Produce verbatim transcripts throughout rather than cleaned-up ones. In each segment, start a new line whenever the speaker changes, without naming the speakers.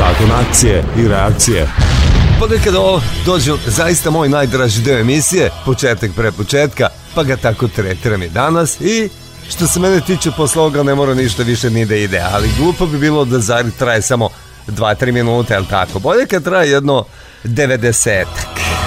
Zakon akcije i reakcije. Ponekad ovo dođu zaista moj najdraži deo emisije, početak pre početka, pa ga tako tretiram i danas i što se mene tiče posle ovoga ne mora ništa više ni da ide, ali glupo bi bilo da Zari traje samo dva tri minuta, jel tako? Bolje kad traje jedno devedesetak.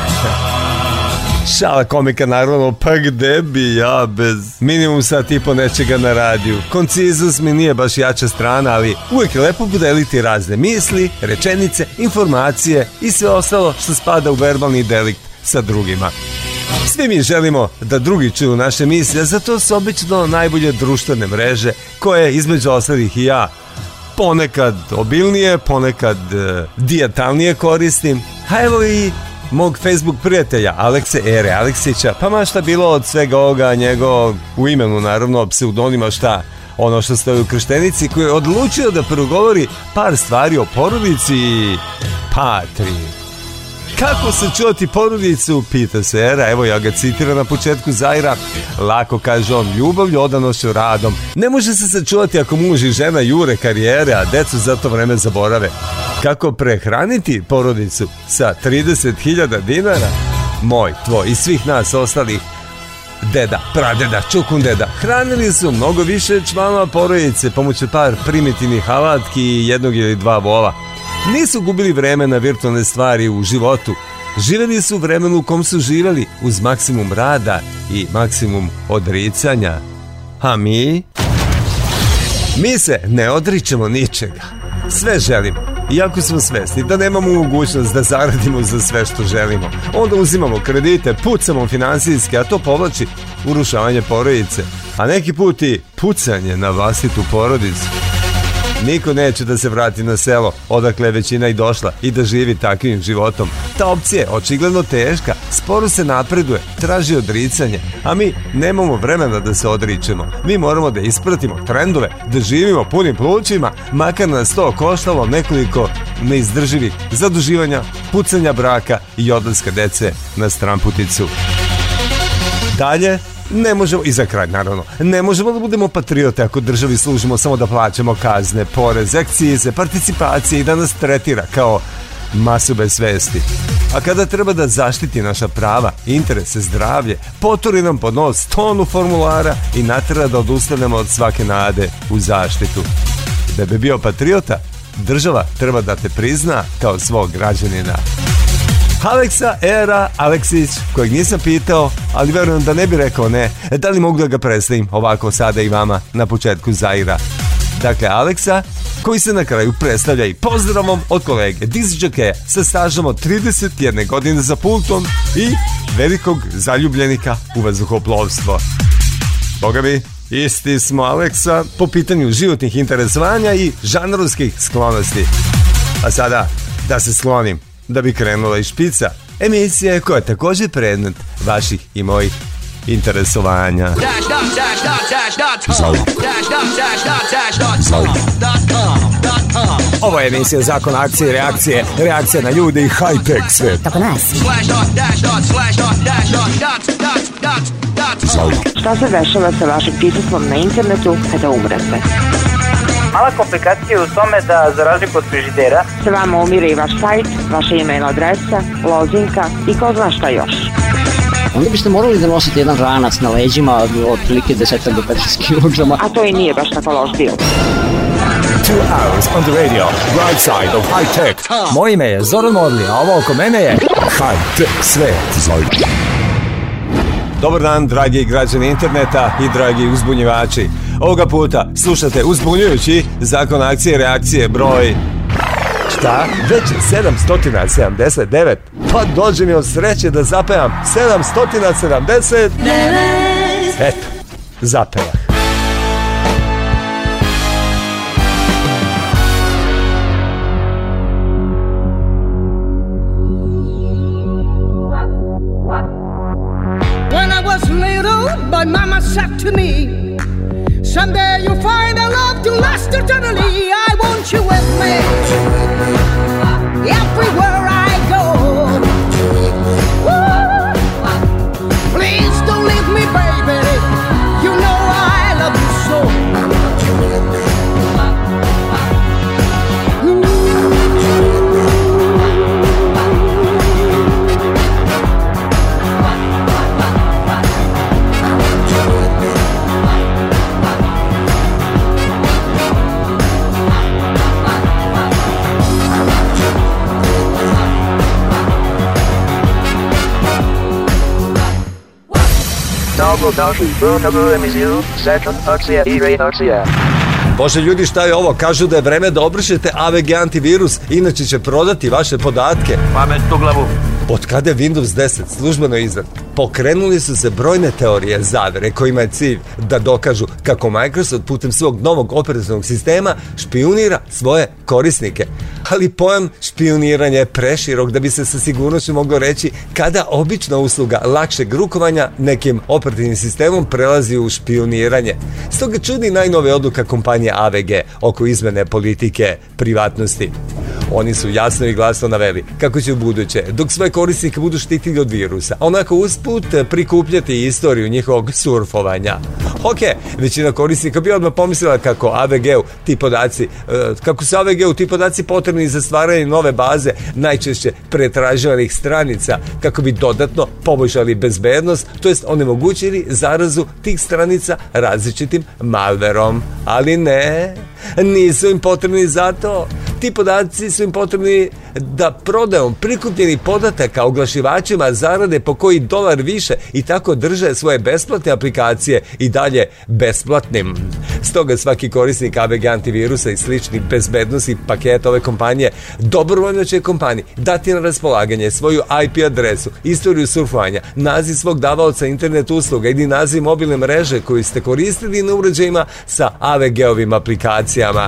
Šala komika naravno, pa gde bi ja bez minimum sat i po nečega na radiju. Konciznost mi nije baš jača strana, ali uvijek je lepo podeliti razne misli, rečenice, informacije i sve ostalo što spada u verbalni delikt sa drugima. Svi mi želimo da drugi čuju naše misli, a za to su obično najbolje društvene mreže, koje između ostalih i ja ponekad obilnije, ponekad e, dijatalnije koristim. A evo i mog Facebook prijatelja Alekse Ere Aleksića, pa ma šta bilo od svega ovoga njegovog, u imenu naravno pseudonima, šta ono što stoji u krštenici, koji je odlučio da progovori par stvari o porodici i patri. Kako se čuvati porodicu, pita se Era, evo ja ga citiram na početku Zaira. Lako, kaže on, ljubavlju, odanošću, radom. Ne može se sačuvati ako muž i žena jure karijere, a decu za to vreme zaborave. Kako prehraniti porodicu sa trideset hiljada dinara? Moj, tvoj i svih nas ostalih deda, pradeda, čukundeda hranili su mnogo više članova porodice pomoću par primitivnih alatki i jednog ili dva vola. Nisu gubili vreme na virtualne stvari u životu. Živjeli su u vremenu u kom su živjeli uz maksimum rada i maksimum odricanja. A mi? Mi se ne odričemo ničega. Sve želimo. Iako smo svesni da nemamo mogućnost da zaradimo za sve što želimo, onda uzimamo kredite, pucamo finansijski, a to povlači urušavanje porodice. A neki put i pucanje na vlastitu porodicu. Niko neće da se vrati na selo, odakle je većina i došla, i da živi takvim životom. Ta opcija je očigledno teška, sporo se napreduje, traži odricanje, a mi nemamo vremena da se odričemo. Mi moramo da ispratimo trendove, da živimo punim plućima, makar nas to koštalo nekoliko neizdrživih zaduživanja, pucanja braka i odlaska dece na stramputicu. Dalje, ne možemo, i za kraj naravno, ne možemo da budemo patriote ako državi služimo samo da plaćamo kazne, porez, akcize, participacije i da nas tretira kao masu bez svesti. A kada treba da zaštiti naša prava, interese, zdravlje, poturi nam pod nos tonu formulara i natera da odustanemo od svake nade u zaštitu. Da bi bio patriota, država treba da te prizna kao svog građanina. Aleksa Era Aleksić, kojeg nisam pitao, ali verujem da ne bi rekao ne, da li mogu da ga predstavim ovako sada i vama na početku Zaira. Dakle, Aleksa, koji se na kraju predstavlja i pozdravom od kolege diskjokeja sa stažom od trideset jedne godine za pultom i velikog zaljubljenika u vazduhoplovstvo. Boga mi, isti smo Aleksa po pitanju životnih interesovanja i žanrovskih sklonosti. A sada da se sklonim da bi krenula iz špica, emisija koja je također predmet vaših i mojih interesovanja. Ovo je emisija Zakon akcije i reakcije, reakcija na ljude i high-tech svijet.
Tako nas. Šta se dešava sa vašim pismom na internetu kada umrete?
Mala komplikacija je u tome da, za razliku od frižidera,
se vama umire i vaš sajt, vaša email adresa, lozinka i ko zna šta još.
Onda biste morali da nosite jedan ranac na leđima od prilike deset do petnaest kilograma.
A to i nije baš tako loš dio.
Two hours on the radio, right side of high tech. Moje ime je Zoran Modli, a ovo oko mene je high tech svet. Dobar dan, dragi građani interneta i dragi uzbunjivači. Ovoga puta slušate uzbunjujući Zakon akcije i reakcije broj... Šta? Već je sedamsto sedamdeset devet. Pa dođe mi od sreće da zapevam sedamsto sedamdeset devet. Eto, zapevah.
When I was little, my mama said to me, someday you'll find a love to last eternally. I want you with me everywhere I go. Woo! Please don't leave me, baby. You know I love you so. Ooh.
dobrodošli u novu emisiju Second Akcija i Reakcija.
Bože ljudi, šta je ovo? Kažu da je vreme da obrišete A V G antivirus, inače će prodati vaše podatke.
Pametnu glavu.
Od kada je Windows deset službeno izdan, pokrenuli su se brojne teorije zavere kojima je cilj da dokažu kako Microsoft putem svog novog operativnog sistema špijunira svoje korisnike. Ali pojam špijuniranja je preširok da bi se sa sigurnošću moglo reći kada obična usluga lakšeg rukovanja nekim operativnim sistemom prelazi u špijuniranje. Stoga čudi najnove odluka kompanije A V G oko izmene politike privatnosti. Oni su jasno i glasno naveli kako će u buduće, dok sve korisnike budu štitili od virusa, onako usput prikupljati istoriju njihovog surfovanja. Ok, većina korisnika bi odmah pomislila kako A V G-u ti podaci, kako su A V G-u ti podaci potrebni za stvaranje nove baze najčešće pretraživanih stranica, kako bi dodatno poboljšali bezbednost, to jest onemogućili zarazu tih stranica različitim malverom. Ali ne, nisu im potrebni za to. Ti podaci su im potrebni da prodajom prikupljenih podataka oglašivačima zarade po koji dolar više i tako drže svoje besplatne aplikacije i dalje besplatnim. Stoga svaki korisnik A V G antivirusa i sličnih bezbednosnih paketa ove kompanije dobrovoljno će kompaniji dati na raspolaganje svoju I P adresu, istoriju surfovanja, naziv svog davaoca internet usluga ili naziv mobilne mreže koju ste koristili na uređajima sa A V G-ovim aplikacijama.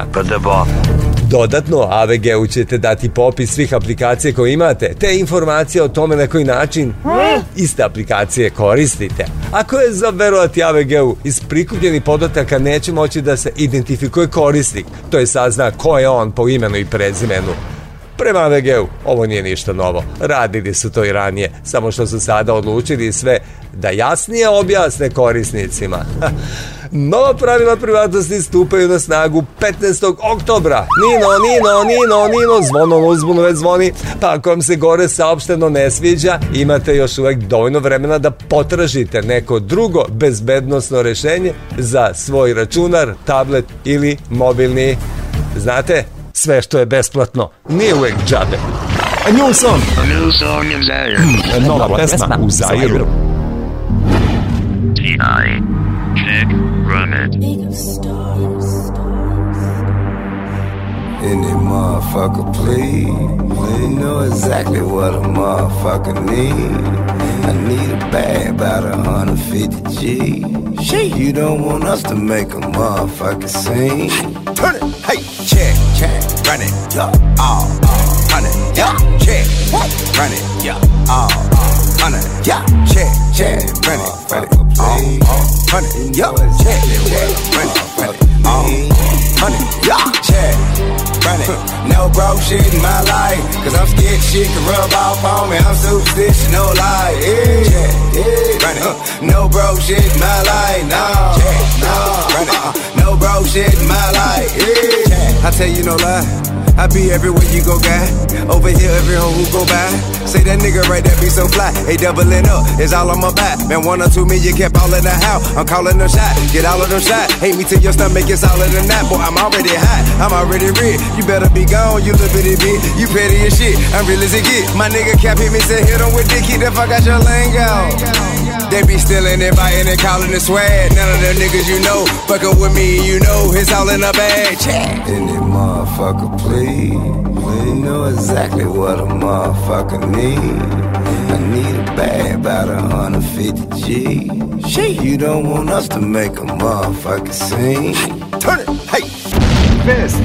Dodatno, A V G-u ćete dati popis svih aplikacija koje imate, te informacije o tome na koji način iste aplikacije koristite. Ako je za verovati A V G-u, iz prikupljenih podataka neće moći da se identifikuje korisnik, to je sazna ko je on po imenu i prezimenu. Prema A V G-u ovo nije ništa novo, radili su to i ranije, samo što su sada odlučili sve da jasnije objasne korisnicima. Nova pravila privatnosti stupaju na snagu petnaestog oktobra. Nino, Nino, Nino, Nino, zvono na uzbunu već zvoni, pa ako vam se gore saopšteno ne sviđa, imate još uvek dovoljno vremena da potražite neko drugo bezbednosno rešenje za svoj računar, tablet ili mobilni. Znate, sve što je besplatno nije uvek džabe. A new song.
A new song in Zaire.
Nova pesma u Zairu.
T I Check, run it.
Any motherfucker, please. You know exactly what a motherfucker need. I need a bag about a hundred fifty G. You don't want us to make a motherfucker sing. Turn it, hey, check, check, run it, yeah, all, run it, yeah, check, run it, yeah, all, run it, yeah, check, check, run it, run it, all, run it, yeah, check, check, run it, run it, all, run it, yeah, check. Run it. No broke shit in my life, cause I'm scared shit can rub off on me. I'm superstitious, no lie. Yeah, yeah, yeah. Run it. Uh, no broke shit in my life, no, yeah, no. Run it. Uh, no broke shit in my life. Yeah. I tell you no lie, I be everywhere you go, guy. Over here, every hoe who go by. Say that nigga right there be so fly. They doubling up, it's all on my back. Man, one or two million kept all in the house. I'm calling them shot, get all of them shot. Hate me till your stomach gets all of the night. Boy, I'm already hot, I'm already red. You better be gone, you little bitty bitch. You petty as shit, I'm real as it get. My nigga cap hit me, said hit him with dick, keep the fuck out your lingo. They be stealing it, biting and calling it swag. None of them niggas you know, fucking with me, you know, it's all in the bag. Check. Any motherfucker, please. You know exactly what a motherfucker need. I need a bag about a hundred fifty G. You don't want us to make a motherfucker sing. Turn it, hey.
Best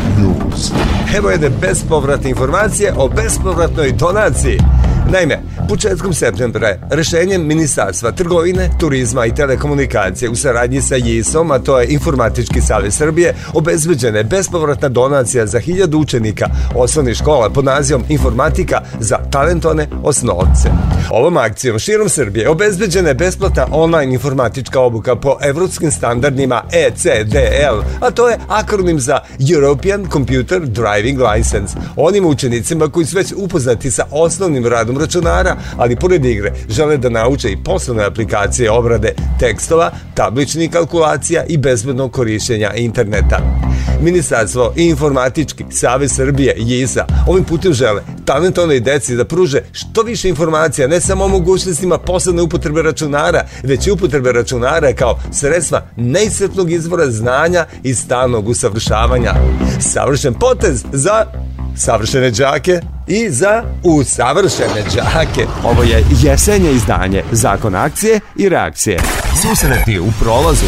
News. Evo jedne bespovratne informacije o bespovratnoj donaciji. Naime, početkom septembra je rešenjem Ministarstva trgovine, turizma i telekomunikacije u saradnji sa J I S-om, a to je Informatički savez Srbije, obezbeđena je bespovratna donacija za hiljadu učenika osnovnih škola pod nazivom Informatika za talentovane osnovce. Ovom akcijom širom Srbije obezbeđena je besplatna online informatička obuka po evropskim standardima E C D L, a to je akronim za European Computer Driving License. Onim učenicima koji su već upoznati sa osnovnim radom računara, ali pored igre žele da nauče i poslovne aplikacije obrade tekstova, tabličnih kalkulacija i bezbednog korišćenja interneta. Ministarstvo i Informatički savez Srbije J I S A ovim putem žele talentovnoj deci da pruže što više informacija, ne samo o mogućnostima posebne upotrebe računara, već i upotrebe računara kao sredstva neiscrpnog izvora znanja i stalnog usavršavanja. Savršen potez za savršene đake i za usavršene đake. Ovo je jesenje izdanje Zakon akcije i reakcije. Susreti u prolazu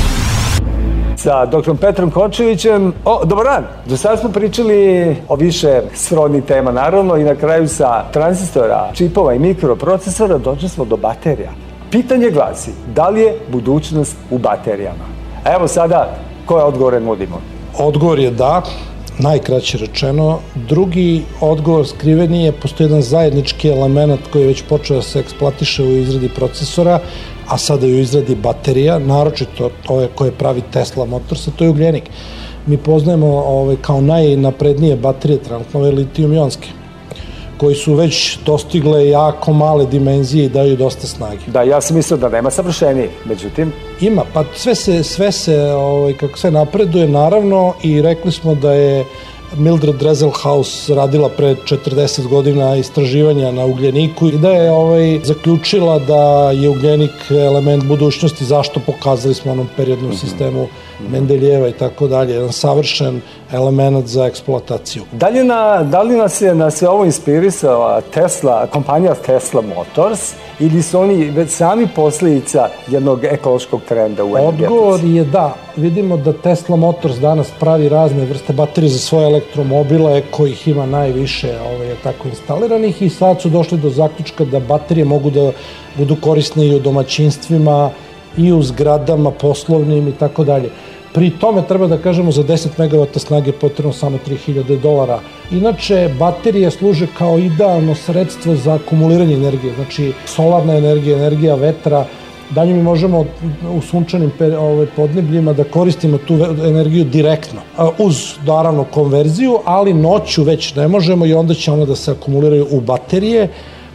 sa doktorom Petrom Kočevićem. O, dobar dan! Do sada smo pričali o više srodnih tema, naravno, i na kraju sa tranzistora, čipova i mikroprocesora došli smo do baterija. Pitanje glasi, da li je budućnost u baterijama? A evo sada, koje odgovore nudimo?
Odgovor je da, najkraće rečeno. Drugi odgovor skriveni je, postoji jedan zajednički element koji je već počeo da se eksploatiše u izradi procesora, a sada i u izradi baterija, naročito ove koje pravi Tesla Motors, a to je ugljenik. Mi poznajemo ove, kao najnaprednije baterije trenutno ove litijum-ionske, koji su već dostigle jako male dimenzije i daju dosta snage.
Da, ja sam mislio da nema savršenije, međutim...
Ima, pa sve se, sve se ovaj, kako sve napreduje, naravno, i rekli smo da je Mildred Dresselhaus radila pre četrdeset godina istraživanja na ugljeniku i da je ovaj, zaključila da je ugljenik element budućnosti. Zašto? Pokazali smo onom periodnom sistemu Mendeljeva i tako dalje, jedan savršen element za eksploataciju.
Da li, na, da li nas je na sve ovo inspirisala Tesla, kompanija Tesla Motors, ili su oni već sami posljedica jednog ekološkog trenda u energetici?
Odgovor je da. Vidimo da Tesla Motors danas pravi razne vrste baterije za svoje elektromobile, kojih ima najviše ovaj, tako instaliranih, i sad su došli do zaključka da baterije mogu da budu korisne i u domaćinstvima, i u zgradama, poslovnim i tako dalje. Pri tome treba da kažemo za deset megavata snage potrebno samo tri hiljade dolara. Inače, baterije služe kao idealno sredstvo za akumuliranje energije, znači solarna energija, energija vetra. Dalje mi možemo u sunčanim podnebljima da koristimo tu energiju direktno, uz naravno konverziju, ali noću već ne možemo i onda će ona da se akumuliraju u baterije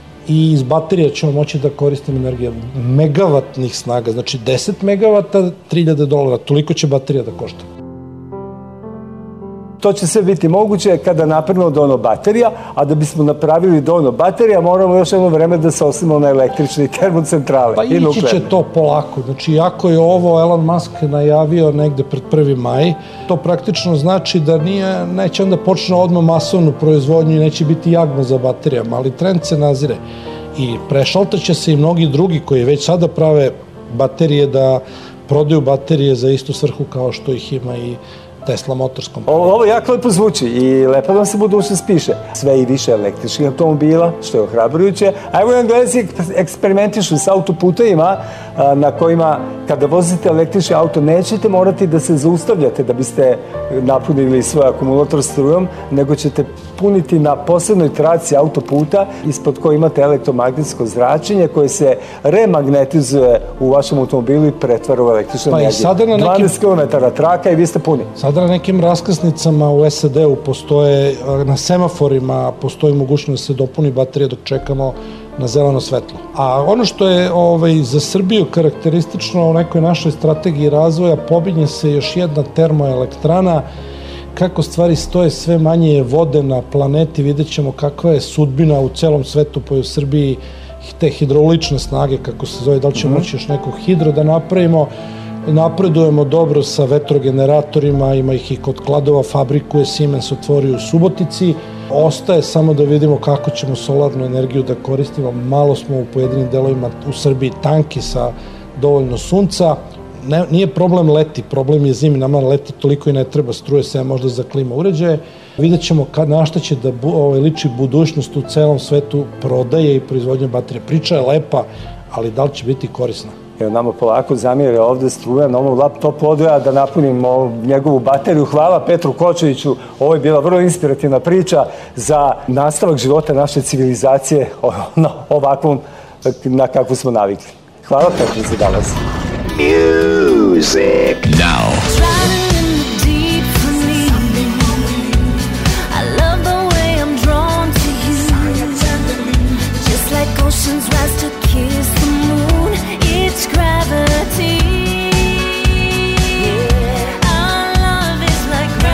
i iz baterija ćemo moći da koristimo energiju megavatnih snaga, znači deset megavata, tri hiljade dolara, toliko će baterija da košta.
To će sve biti moguće kada napravimo dovoljno baterija, a da bismo napravili dovoljno baterija moramo još jedno vreme da se oslonimo na električne termocentrale.
Pa ići će to polako. Znači, ako je ovo Elon Musk najavio negde pred prvi maj, to praktično znači da nije, neće onda počne odmah masovnu proizvodnju i neće biti jagma za baterijama, ali trend se nazire. I prešaltaće se i mnogi drugi koji već sada prave baterije da prodaju baterije za istu svrhu kao što ih ima i Tesla Motors kompanija.
Ovo jako lepo zvuči i lepo nam se budućnost piše. Sve i više električnih automobila, što je ohrabrujuće. A evo i Englezi eksperimentišu s autoputevima na kojima kada vozite električni auto nećete morati da se zaustavljate da biste napunili svoj akumulator strujom, nego ćete puniti na posebnoj traci autoputa ispod koje imate elektromagnetsko zračenje koje se remagnetizuje u vašem automobilu i pretvara u električnu
pa
energiju. dvanaest kilometara traka i vi ste puni.
Sada na nekim raskrsnicama u S A D-u postoje, na semaforima postoji mogućnost da se dopuni baterija dok čekamo na zeleno svetlo. A ono što je ovaj, za Srbiju karakteristično u nekoj našoj strategiji razvoja, pominje se još jedna termoelektrana. Kako stvari stoje, sve manje je vode na planeti, vidjet ćemo kakva je sudbina u celom svetu, pa i u Srbiji te hidraulične snage, kako se zove, da li ćemo moći još neko hidro da napravimo. Napredujemo dobro sa vetrogeneratorima, ima ih i kod Kladova, fabriku je Siemens otvorio u Subotici. Ostaje samo da vidimo kako ćemo solarnu energiju da koristimo. Malo smo u pojedinim delovima u Srbiji tanki sa dovoljno sunca. Ne, nije problem leti, problem je zimi, nama leti toliko i ne treba, struje se možda za klima uređaje. Vidjet ćemo kad, na šta će da bu, ovaj, liči budućnost u celom svetu prodaje i proizvodnje baterije. Priča je lepa, ali da li će biti korisna?
Evo nama polako zamire ovde struja na ovom laptopu, odvoja da napunim njegovu bateriju. Hvala Petru Kočeviću, ovo je bila vrlo inspirativna priča za nastavak života naše civilizacije na ovakvom na kakvu smo navikli. Hvala Petru za danas.
Music now.
Oceans rise to kiss the moon. It's gravity. Yeah. Our love is like gravity.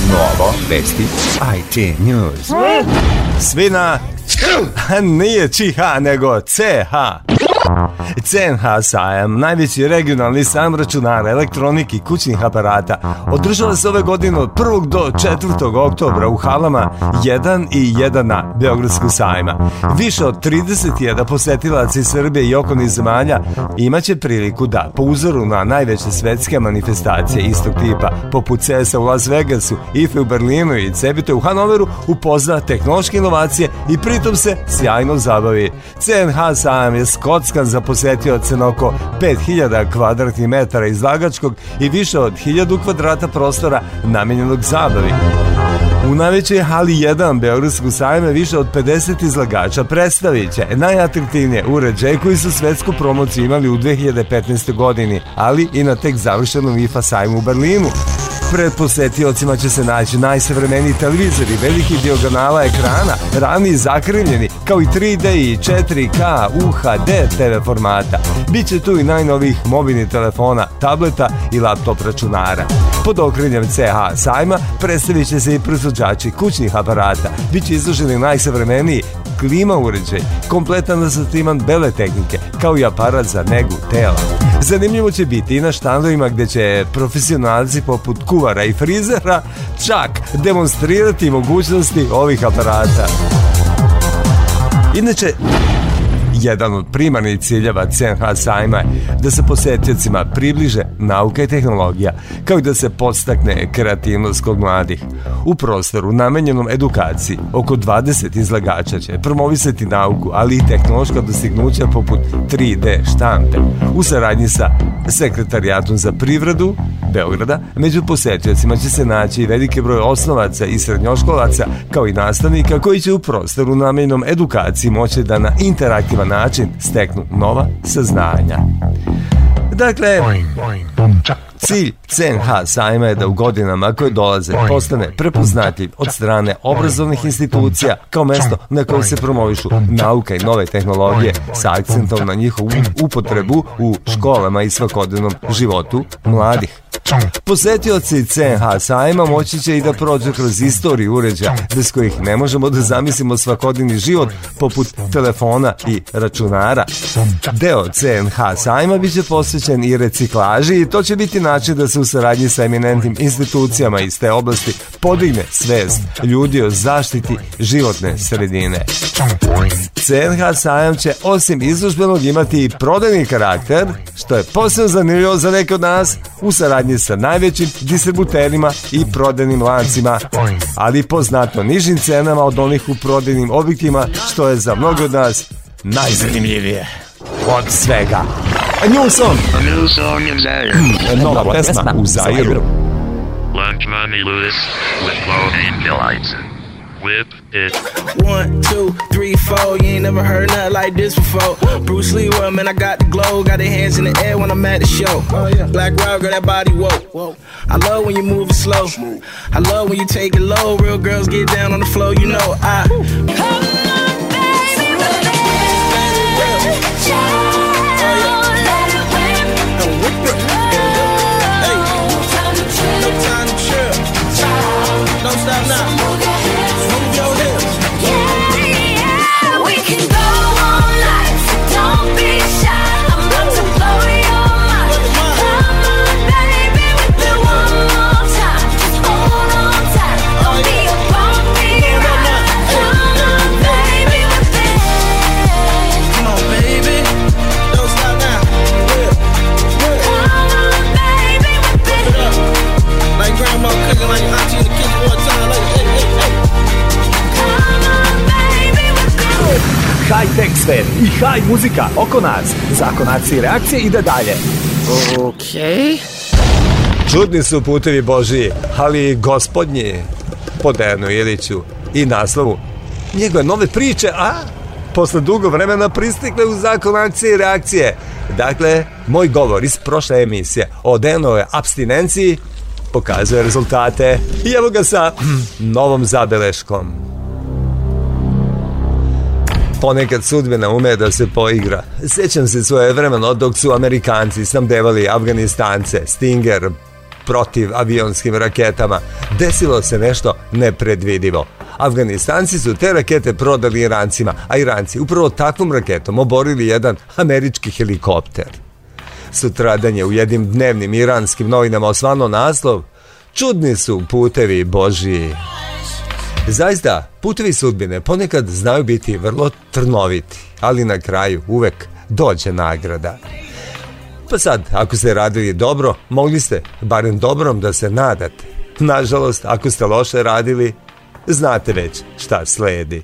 Novo, vesti, I T News. Svi na... Nije čiha, nego C H. C N H sajam, najveći regionalni sajam računara, elektronike i kućnih aparata, održava se ove godine od prvog do četvrtog oktobra u halama jedan i jedan na Beogradskog sajma. Više od trideset hiljada posetilaca iz Srbije i okolnih zemalja imaće priliku da, po uzoru na najveće svetske manifestacije istog tipa, poput C E S-a u Las Vegasu, I F E u Berlinu i Cebite u Hanoveru, upozna tehnološke inovacije i pritom se sjajno zabavi. C N H sajam je skockan za posetioce na oko pet hiljada kvadratnih metara izlagačkog i više od hiljadu kvadrata prostora namenjenog zabavi. U najvećoj hali jedan Beogradskog sajma više od pedeset izlagača predstavit će najatraktivnije uređaje koji su svetsku promociju imali u dve hiljade petnaestoj godini, ali i na tek završenom I F A sajmu u Berlinu. Pred posetiocima će se naći najsavremeniji televizori, veliki dijagonala ekrana, ravni i zakrivljeni, kao i tri D i četiri K U H D T V formata. Biće tu i najnovijih mobilnih telefona, tableta i laptop računara. Pod okriljem C H sajma predstavit će se i proizvođači kućnih aparata. Biće izloženi najsavremeniji klima uređaj, kompletan asortiman bele tehnike, kao i aparat za negu tela. Zanimljivo će biti i na štandovima gde će profesionalci poput kuvara i frizera čak demonstrirati mogućnosti ovih aparata. Inače, jedan od primarnih ciljeva C N H sajma je da se posetiocima približe nauka i tehnologija, kao i da se podstakne kreativnost kod mladih. U prostoru namenjenom edukaciji oko dvadeset izlagača će promovisati nauku, ali i tehnološka dostignuća poput tri D štampe. U saradnji sa Sekretarijatom za privredu Beograda, među posetiocima će se naći i veliki broj osnovaca i srednjoškolaca, kao i nastavnika koji će u prostoru namenjenom edukaciji moći da na interaktivan način steknu nova saznanja. Dakle, cilj C N H sajma je da u godinama koje dolaze postane prepoznatljiv od strane obrazovnih institucija kao mesto na kojem se promovišu nauka i nove tehnologije sa akcentom na njihovu upotrebu u školama i svakodnevnom životu mladih. Posetioci C N H sajma moći će i da prođu kroz istoriju uređaja bez kojih ne možemo da zamislimo svakodnevni život, poput telefona i računara. Deo C N H sajma biće posvećen i reciklaži i to će biti način da se u saradnji sa eminentnim institucijama iz te oblasti podigne svest ljudi o zaštiti životne sredine. C N H sajam će osim izložbenog imati i prodajni karakter, što je posebno zanimljivo za neke od nas, u saradnji sa najvećim distributerima i prodajnim lancima, ali po znatno nižim cenama od onih u prodajnim objektima, što je za mnogo od nas najzanimljivije od svega. A new song!
A new song in Zaire.
Nova pesma u Zairu.
Lunch Money Lewis with Clothing Delights. Whip it.
One, two, three, four. You ain't never heard nothing like this before. Bruce Lee, well, man, I got the glow. Got the hands in the air when I'm at the show. Oh, yeah. Black Rob, girl, that body, whoa. whoa. I love when you move it slow. I love when you take it low. Real girls get down on the floor, you know I. Come on, baby, don't stop now. Move your hips. Yeah, yeah. We can go all night, so don't be shy. I'm about to blow your mind. Come on, baby, with it one more time. Just hold on tight. Don't be a bumpy ride. Come on, baby, with it. Come on, baby. Don't stop now. Yeah. Yeah. Come on, baby, with it. Like grandma cooking, like auntie in the kitchen.
High-tech sfer i high muzika oko nas. Zakonaci i reakcije ide dalje.
Okej. Čudni su putevi Božiji, ali i gospodnji, po Dejanu Iliću i naslovu njegove nove priče, a posle dugo vremena pristikle u Zakon akcije i reakcije. Dakle, moj govor iz prošle emisije o Dejanove apstinenciji pokazuje rezultate i evo ga sa novom zabeleškom. Ponekad sudbina ume da se poigra. Sjećam se svoje vremeno dok su Amerikanci snabdevali Afganistance, Stinger, protivavionskim raketama, desilo se nešto nepredvidivo. Afganistanci su te rakete prodali Irancima, a Iranci upravo takvom raketom oborili jedan američki helikopter. Sutradan je u jednim dnevnim iranskim novinama osvano naslov: čudni su putevi Božji. Zaista, putevi sudbine ponekad znaju biti vrlo trnoviti, ali na kraju uvek dođe nagrada. Pa sad, ako ste radili dobro, mogli ste barem dobrom da se nadate. Nažalost, ako ste loše radili, znate već šta sledi.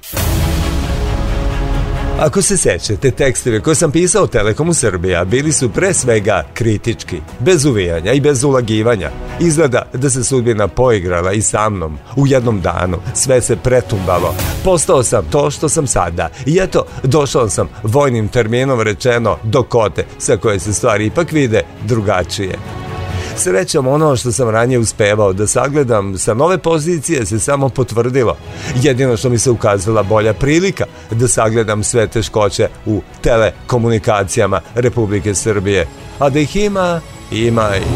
Ako se sećate, tekstove koje sam pisao Telekomu Srbija bili su pre svega kritički, bez uvijanja i bez ulagivanja. Izgleda da se sudbina poigrala i sa mnom. U jednom danu sve se pretumbalo. Postao sam to što sam sada. I eto, došao sam vojnim terminom rečeno do kote, sa koje se stvari ipak vide drugačije. Srećom, ono što sam ranije uspevao da sagledam sa nove pozicije se samo potvrdilo. Jedino što mi se ukazala bolja prilika da sagledam sve teškoće u telekomunikacijama Republike Srbije. A da ih ima, ima i...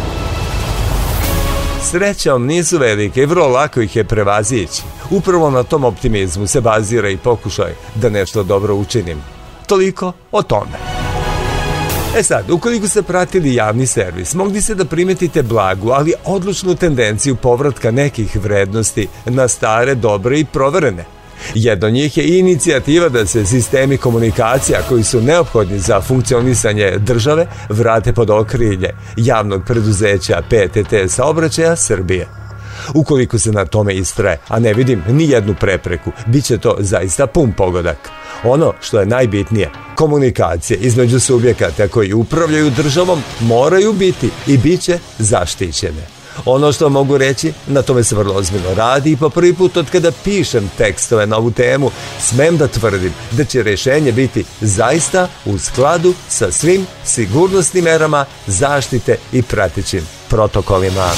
Srećom nisu velike i vrlo lako ih je prevazići. Upravo na tom optimizmu se bazira i pokušaj da nešto dobro učinim. Toliko o tome. E sad, ukoliko ste pratili javni servis, mogli ste da primetite blagu, ali odlučnu tendenciju povratka nekih vrednosti na stare, dobre i proverene. Jedna od njih je inicijativa da se sistemi komunikacija koji su neophodni za funkcionisanje države vrate pod okrilje javnog preduzeća P T T Saobraćaja Srbije. Ukoliko se na tome istraje, a ne vidim ni jednu prepreku, bit će to zaista pun pogodak. Ono što je najbitnije, komunikacije između subjekata koji upravljaju državom moraju biti i bit će zaštićene. Ono što mogu reći, na tome se vrlo ozbiljno radi i po prvi put od kada pišem tekstove na ovu temu, smem da tvrdim da će rješenje biti zaista u skladu sa svim sigurnosnim merama zaštite i pratećim protokolima.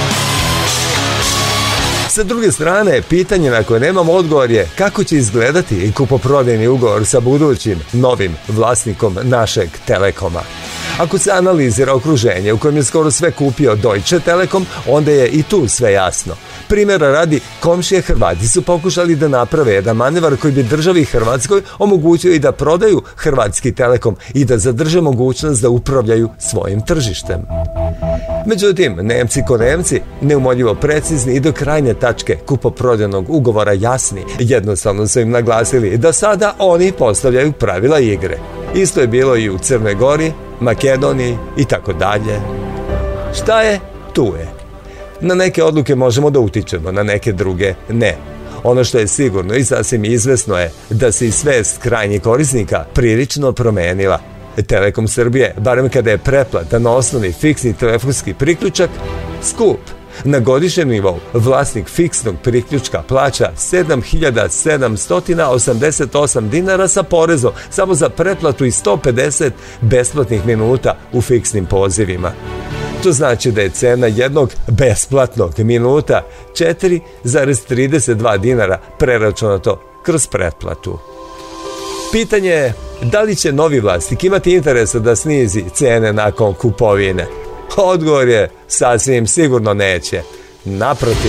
Sa druge strane, pitanje na koje nemam odgovor je kako će izgledati i kupoprodajni ugovor sa budućim novim vlasnikom našeg Telekoma. Ako se analizira okruženje u kojem je skoro sve kupio Deutsche Telekom, onda je i tu sve jasno. Primjera radi, komšije Hrvati su pokušali da naprave jedan manevar koji bi državi Hrvatskoj omogućio i da prodaju Hrvatski Telekom i da zadrže mogućnost da upravljaju svojim tržištem. Međutim, Nemci ko Nemci, neumoljivo precizni i do krajnje tačke kupoprodajnog ugovora jasni, jednostavno su im naglasili da sada oni postavljaju pravila igre. Isto je bilo i u Crnoj Gori, Makedoniji i tako dalje. Šta je, tu je. Na neke odluke možemo da utičemo, na neke druge ne. Ono što je sigurno i sasvim izvesno je da se i svest krajnjih korisnika prilično promenila. Telekom Srbije, barem kada je pretplata na osnovni fiksni telefonski priključak, skup. Na godišnjem nivou vlasnik fiksnog priključka plaća sedam hiljada sedamsto osamdeset osam dinara sa porezom samo za pretplatu i sto pedeset besplatnih minuta u fiksnim pozivima. To znači da je cena jednog besplatnog minuta četiri zarez trideset dva dinara preračunato kroz pretplatu. Pitanje je da li će novi vlasnik imati interesa da snizi cene nakon kupovine. Odgovor je sasvim sigurno neće. Naprotiv.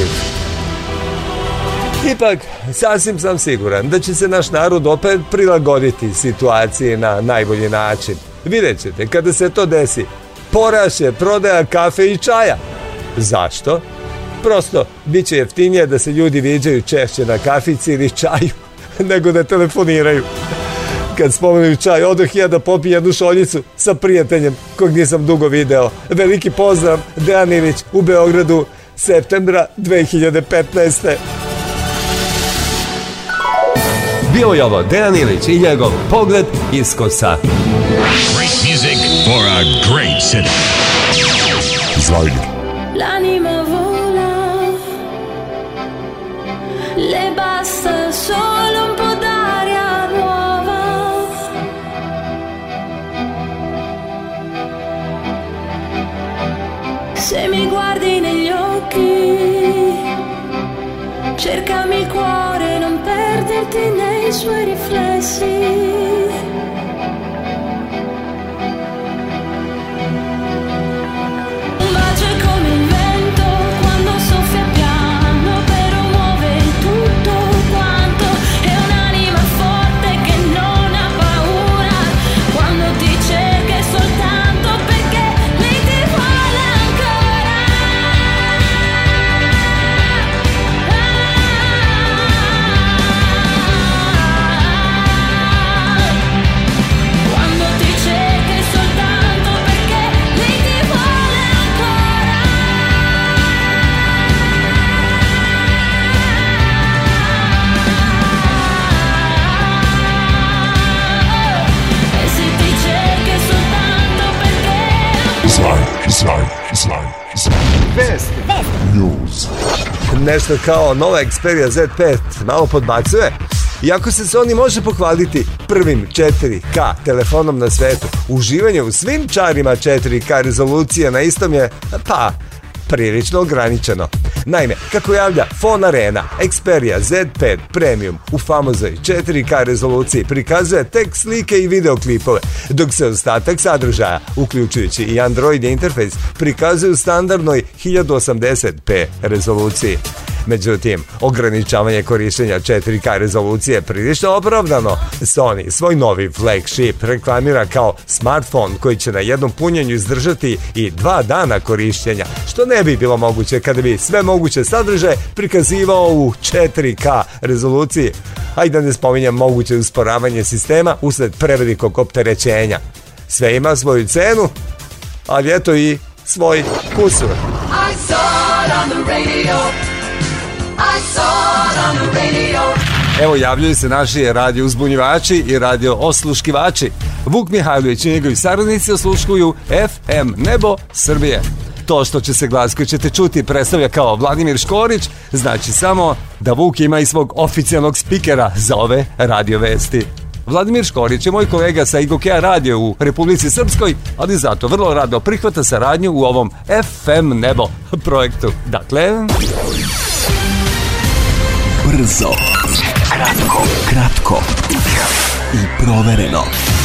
Ipak, sasvim sam siguran da će se naš narod opet prilagoditi situaciji na najbolji način. Vidjet ćete, kada se to desi, poraše prodaja kafe i čaja. Zašto? Prosto, bit će jeftinije da se ljudi viđaju češće na kafici ili čaju nego da telefoniraju. Kad spomenuju čaj, odoh ja da popijem jednu šoljicu sa prijateljem kog nisam dugo video. Veliki pozdrav, Dejan Ilić u Beogradu, septembra dve hiljade petnaeste. Bio je ovo Dejan Ilić i njegov pogled iskosa.
Great music for a great city. Izvolite.
L'anima vola, le basta solo un po' d'aria nuova. Se mi guardi negli occhi, cercami il cuore, non perderti nei suoi riflessi. Un bacio è come il
Zaj, zaj, zaj, zaj.
Vesti.
News.
Nešto kao nova Xperia Z pet malo podbacuje. Iako se Sony može pohvaliti prvim četiri K telefonom na svetu, uživanje u svim čarima četiri K rezolucije na istom je, pa, prilično ograničeno. Naime, kako javlja Phone Arena, Xperia Z pet Premium u famoznoj četiri K rezoluciji prikazuje tek slike i videoklipove, dok se ostatak sadržaja, uključujući i Android interfejs, prikazuje u standardnoj hiljadu osamdeset p rezoluciji. Međutim, ograničavanje korištenja četiri K rezolucije je prilično opravdano. Sony svoj novi flagship reklamira kao smartphone koji će na jednom punjenju izdržati i dva dana korištenja, što ne bi bilo moguće kada bi sve moguće sadržaje prikazivao u četiri K rezoluciji. A i da ne spominjem moguće usporavanje sistema usled prevelikog opterećenja. Sve ima svoju cenu, ali eto i svoj kusur.
I saw it on the radio. I saw it on the radio.
Evo javljaju se naši radio uzbunjivači i radio osluškivači. Vuk Mihajlović i njegovi saradnici osluškuju F M Nebo Srbije. To što će se glas koji ćete čuti predstavlja kao Vladimir Škorić, znači samo da Vuk ima i svog oficijalnog spikera za ove radio vesti. Vladimir Škorić je moj kolega sa I G O K radio u Republici Srpskoj, ali zato vrlo rado prihvata saradnju u ovom F M Nebo projektu. Dakle...
Brzo, kratko, kratko i provereno.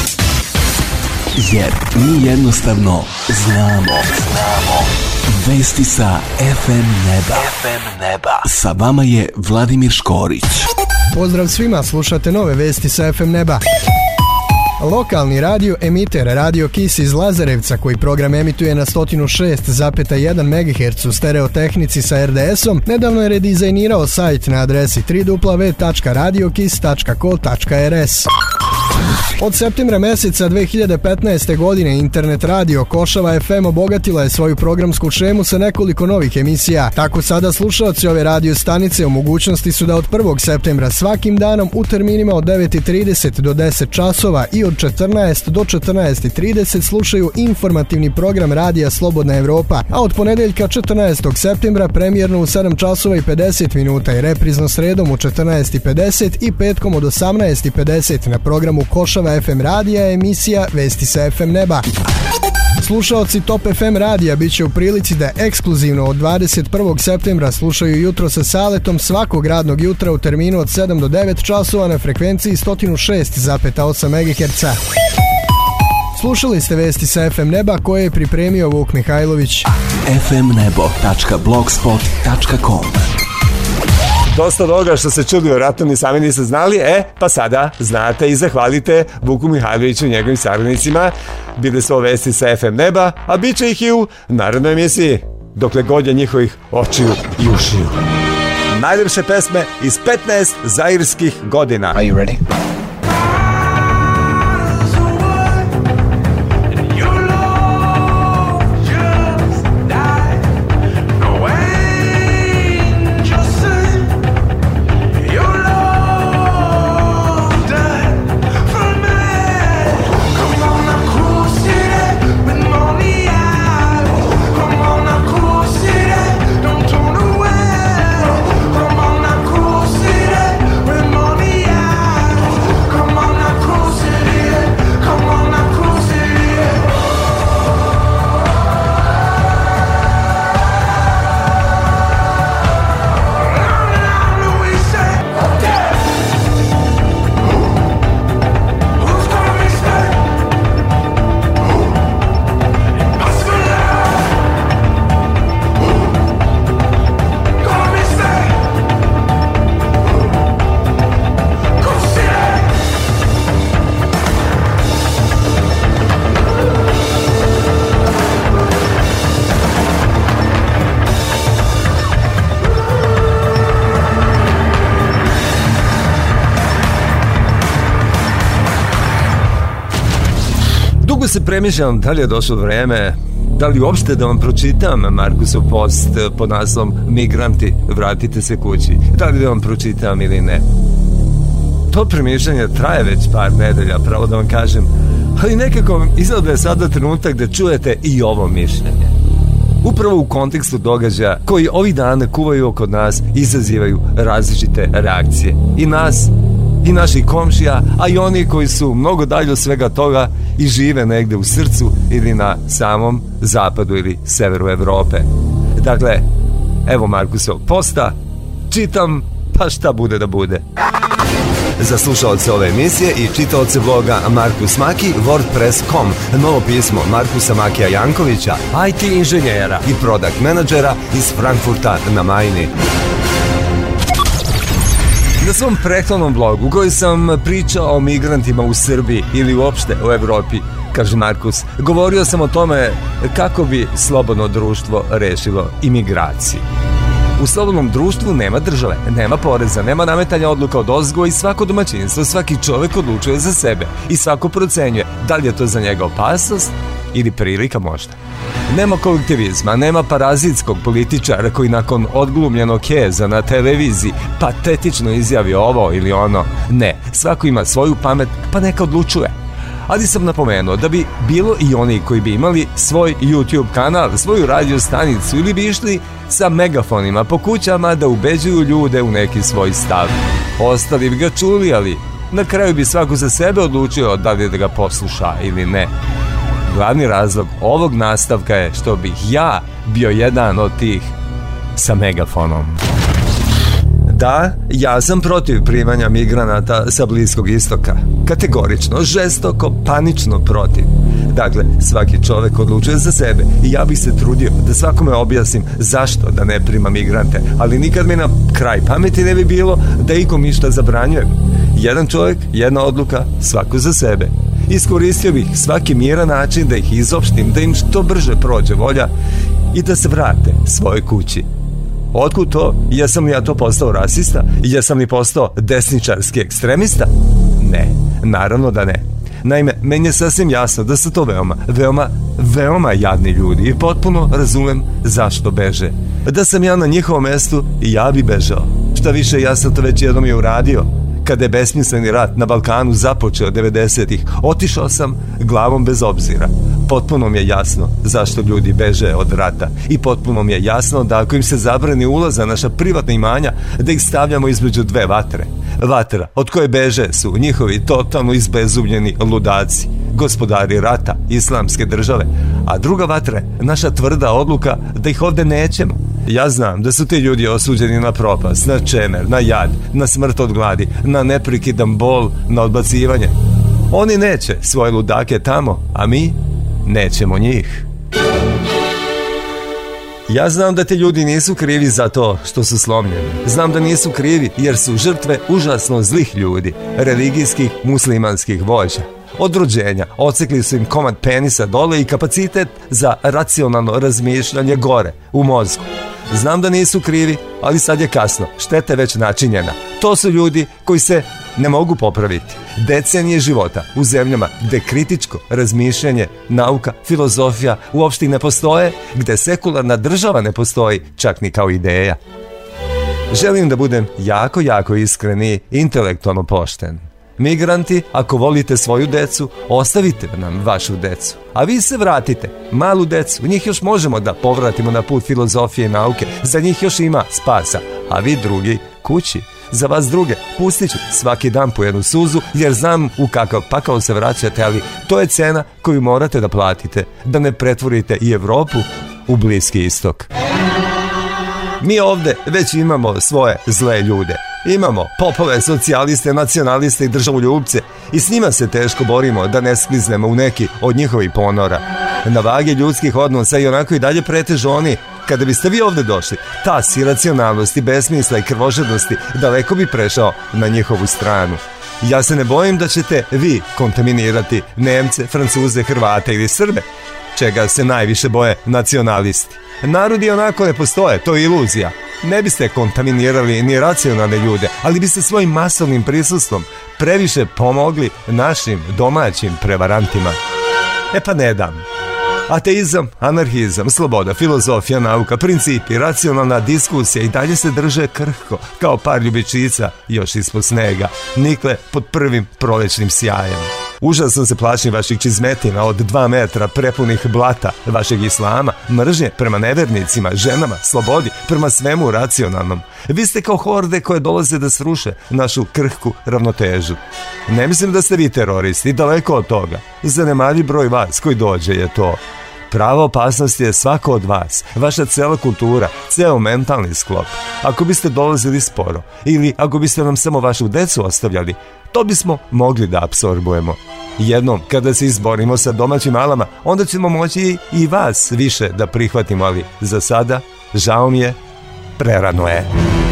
Jer mi jednostavno znamo, znamo. Vesti sa F M Neba. F M Neba. Sa vama je Vladimir Škorić.
Pozdrav svima, slušate nove vesti sa F M Neba. Lokalni radio emiter Radio Kiss iz Lazarevca, koji program emituje na sto šest zarez jedan megaherca u stereotehnici sa R D S-om, nedavno je redizajnirao sajt na adresi w w w tačka radio kiss tačka co tačka r s. Od septembra meseca dve hiljade petnaeste. godine internet radio Košava F M obogatila je svoju programsku šemu sa nekoliko novih emisija. Tako sada slušaoci ove radio stanice u mogućnosti su da od prvog septembra svakim danom u terminima od devet i trideset do deset časova i od četrnaest do četrnaest i trideset slušaju informativni program radija Slobodna Evropa, a od ponedeljka četrnaestog septembra premijerno u sedam časova i pedeset minuta i reprizno sredom u četrnaest i pedeset i petkom od osamnaest i pedeset na programu Košava F M radija je emisija Vesti sa F M Neba. Slušaoci Top F M radija bit će u prilici da ekskluzivno od dvadeset prvog septembra slušaju Jutro sa Saletom svakog radnog jutra u terminu od sedam do devet časova na frekvenciji sto šest zarez osam megaherca. Slušali ste Vesti sa F M Neba koje je pripremio Vuk Mihajlović.
f m nebo tačka blogspot tačka com.
Dosta toga što se čuli, vjerojatno ni sami niste znali, e, pa sada znate i zahvalite Vuku Mihajloviću i njegovim saradnicima. Bile su ovo Vesti sa F M Neba, a bit će ih i u narodnoj emisiji, dokle god je njihovih očiju i ušiju. Najljepše pesme iz petnaest zairskih godina.
Are you ready?
Se premišljam da li je došlo vreme, da li uopšte da vam pročitam Markusov post pod naslovom Migranti, vratite se kući, da li da vam pročitam ili ne. To premišljanje traje već par nedelja, pravo da vam kažem, Ali nekako izgleda je sada trenutak da čujete i ovo mišljenje. Upravo u kontekstu događaja koji ovih dana kuvaju oko nas izazivaju različite reakcije. I nas, i naših komšija, a i oni koji su mnogo dalje od svega toga i žive negde u srcu ili na samom zapadu ili severu Evrope. Dakle, evo Markusov posta, čitam, pa šta bude da bude. Za slušalce ove emisije i čitaoce bloga Markus Maki, wordpress dot com, novo pismo Markusa Makija Jankovića, I T inženjera i product menadžera iz Frankfurta na Majni. Na svom prethodnom blogu u kojoj sam pričao o migrantima u Srbiji ili uopšte u Evropi, kaže Markus, govorio sam o tome kako bi slobodno društvo rešilo imigraciju. U slobodnom društvu nema države, nema poreza, nema nametanja odluka od ozgo i svako domaćinstvo, svaki čovek odlučuje za sebe i svako procenjuje da li je to za njega opasnost ili prilika možda. Nema kolektivizma, nema parazitskog političara koji nakon odglumljenog keza na televiziji patetično izjavi ovo ili ono. Ne, svako ima svoju pamet pa neka odlučuje. Ali sam napomenuo da bi bilo i oni koji bi imali svoj YouTube kanal, svoju radio stanicu ili bi išli sa megafonima po kućama da ubeđuju ljude u neki svoj stav. Ostali bi ga čuli, ali na kraju bi svako za sebe odlučio da li da ga posluša ili ne. Glavni razlog ovog nastavka je što bih ja bio jedan od tih sa megafonom. Da, ja sam protiv primanja migranata sa Bliskog istoka. Kategorično, žestoko, panično protiv. Dakle, svaki čovek odlučuje za sebe i ja bih se trudio da svakome objasnim zašto da ne prima migrante, ali nikad mi na kraj pameti ne bi bilo da ikom išta zabranjujem. Jedan čovjek, jedna odluka, svako za sebe. Iskoristio bih svaki miran način da ih izopštim, da im što brže prođe volja i da se vrate svojoj kući. Otkud to? Jesam li ja to postao rasista? Jesam li postao desničarski ekstremista? Ne, naravno da ne. Naime, meni je sasvim jasno da su to veoma, veoma, veoma jadni ljudi i potpuno razumem zašto beže. Da sam ja na njihovom mestu i ja bi bežao. Šta više, ja sam to već jednom i uradio. Kada je besmisleni rat na Balkanu započeo devedesetih, otišao sam glavom bez obzira. Potpuno mi je jasno zašto ljudi beže od rata i potpuno mi je jasno da ako im se zabrani ulaz na naša privatna imanja, da ih stavljamo između dve vatre. Vatra od koje beže su njihovi totalno izbezumljeni ludaci, gospodari rata, islamske države, a druga vatra je naša tvrda odluka da ih ovde nećemo. Ja znam da su ti ljudi osuđeni na propast, na čemer, na jad, na smrt od gladi, na neprekidan bol, na odbacivanje. Oni neće svoje ludake tamo, a mi nećemo njih. Ja znam da ti ljudi nisu krivi za to što su slomljeni. Znam da nisu krivi jer su žrtve užasno zlih ljudi, religijskih muslimanskih vođa. Od rođenja odsekli su im komad penisa dole i kapacitet za racionalno razmišljanje gore, u mozgu. Znam da nisu krivi, ali sad je kasno, šteta je već načinjena. To su ljudi koji se ne mogu popraviti. Decenije života u zemljama gde kritičko razmišljanje, nauka, filozofija uopšte ne postoje, gde sekularna država ne postoji, čak ni kao ideja. Želim da budem jako, jako iskren i intelektualno pošten. Migranti, ako volite svoju decu, ostavite nam vašu decu. A vi se vratite, malu decu, njih još možemo da povratimo na put filozofije i nauke, za njih još ima spasa, a vi drugi kući. Za vas druge pustit ću svaki dan po jednu suzu, jer znam u kakav pakao se vraćate, ali to je cena koju morate da platite, da ne pretvorite i Evropu u Bliski istok. Mi ovde već imamo svoje zle ljude. Imamo popove, socijaliste, nacionaliste i državoljubce i s njima se teško borimo da ne skliznemo u neki od njihovih ponora. Na vagi ljudskih odnosa i onako i dalje pretežu oni. Kada biste vi ovde došli, tas i racionalnosti, besmisla i krvožednosti daleko bi prešao na njihovu stranu. Ja se ne bojim da ćete vi kontaminirati Nemce, Francuze, Hrvate ili Srbe, čega se najviše boje nacionalisti. Narodi onako ne postoje, to je iluzija. Ne biste kontaminirali ni racionalne ljude, ali biste svojim masovnim prisustvom previše pomogli našim domaćim prevarantima. E pa ne dam. Ateizam, anarhizam, sloboda, filozofija, nauka, principi, racionalna diskusija i dalje se drže krhko, kao par ljubičica još ispod snega, nikle pod prvim prolećnim sjajem. Užasno se plašim vaših čizmetina od dva metra prepunih blata, vašeg islama, mržnje prema nevernicima, ženama, slobodi, prema svemu racionalnom. Vi ste kao horde koje dolaze da sruše našu krhku ravnotežu. Ne mislim da ste vi teroristi, daleko od toga. Zanemarljiv broj vas koji dođe je to. Prava opasnost je svako od vas, vaša cela kultura, ceo mentalni sklop. Ako biste dolazili sporo ili ako biste nam samo vašu decu ostavljali, to bismo mogli da apsorbujemo. Jednom, kada se izborimo sa domaćim alama, onda ćemo moći i vas više da prihvatimo, ali za sada, žao mi je, prerano je.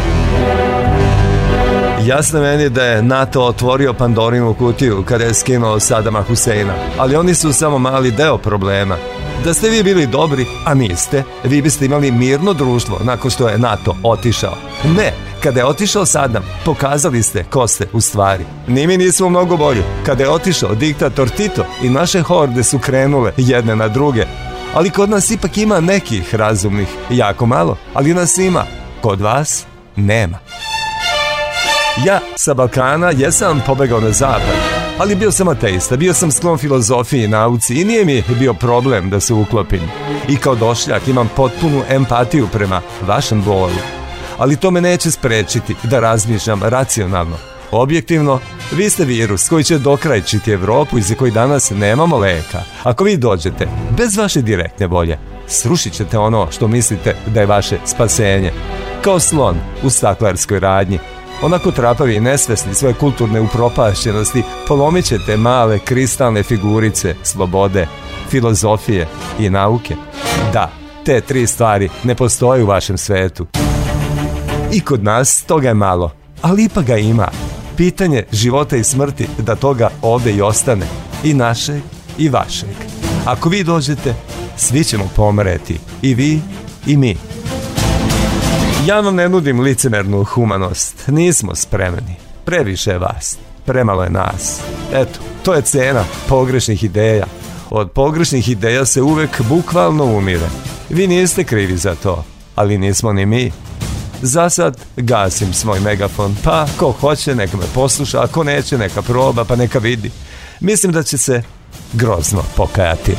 Jasno meni da je NATO otvorio Pandorinu kutiju kada je skinuo Sadama Huseina, ali oni su samo mali deo problema. Da ste vi bili dobri, a niste, vi biste imali mirno društvo nakon što je NATO otišao. Ne, kada je otišao Sadam, pokazali ste ko ste u stvari. Ni mi nismo mnogo bolji. Kada je otišao diktator Tito i naše horde su krenule jedne na druge. Ali kod nas ipak ima nekih razumnih, jako malo, ali nas ima. Kod vas nema. Ja sa Balkana jesam pobegao na zapad, ali bio sam ateista, bio sam sklon filozofiji i nauci i nije mi bio problem da se uklopim. I kao došljak imam potpunu empatiju prema vašem bolu. Ali to me neće sprečiti da razmišljam racionalno. Objektivno, vi ste virus koji će dokrajčiti Evropu i za koji danas nemamo leka. Ako vi dođete, bez vaše direktne volje, srušit ćete ono što mislite da je vaše spasenje. Kao slon u staklarskoj radnji. Onako trapavi i nesvesni svoje kulturne upropašćenosti, polomit ćete male kristalne figurice slobode, filozofije i nauke. Da, te tri stvari ne postoje u vašem svetu. I kod nas toga je malo, ali ipak ga ima. Pitanje života i smrti da toga ovde i ostane. I našeg i vašeg. Ako vi dođete, svi ćemo pomreti. I vi i mi. Ja vam ne nudim licemernu humanost. Nismo spremni. Previše je vas. Premalo je nas. Eto, to je cena pogrešnih ideja. Od pogrešnih ideja se uvek bukvalno umire. Vi niste krivi za to, ali nismo ni mi. Za sad gasim svoj megafon, pa ko hoće neka me posluša, ako neće neka proba, pa neka vidi. Mislim da će se grozno pokajati.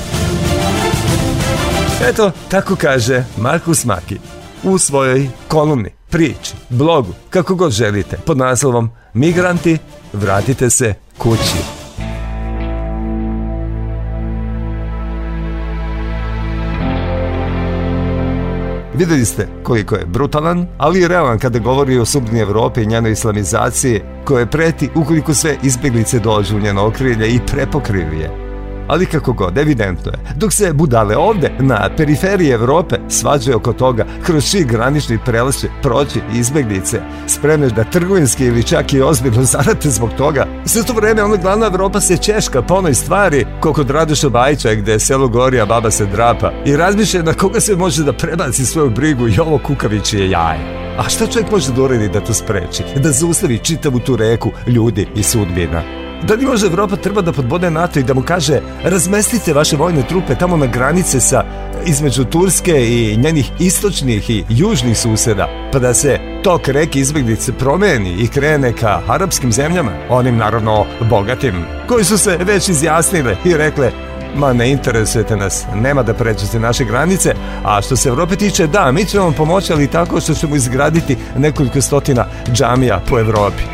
Eto, tako kaže Markus Maki u svojoj kolumni, priči, blogu, kako god želite, pod naslovom Migranti, vratite se kući. Vidjeli ste koliko je brutalan, ali i realan kada govori o sudbini Evrope i njenoj islamizaciji, koje preti ukoliko sve izbjeglice dođu u njeno okrilje i prepokriju je. Ali kako god, evidentno je, dok se budale ovde, na periferiji Evrope, svađaju oko toga, kroz čiji granični prelaz će proći izbjeglice, spremne da trgovinski ili čak i ozbiljno zarate zbog toga. Sve to vreme ona glavna Evropa se češka po onoj stvari, ko kod Radoša Bajića, gde selo gori, a baba se drapa, i razmišlja na koga se može da prebaci svoju brigu i ovo kukavičije jaje. A šta čovjek može da uredi da to spreči, da zaustavi čitavu tu reku ljudi i sudbina? Da li može Evropa treba da podbode NATO i da mu kaže razmestite vaše vojne trupe tamo na granice sa između Turske i njenih istočnih i južnih suseda, pa da se tok reke izbjeglice promeni i krene ka arapskim zemljama, onim naravno bogatim, koji su se već izjasnile i rekle ma ne interesujete nas, nema da pređete naše granice, a što se Evrope tiče, da, mi ćemo vam pomoći, ali tako što ćemo izgraditi nekoliko stotina džamija po Evropi.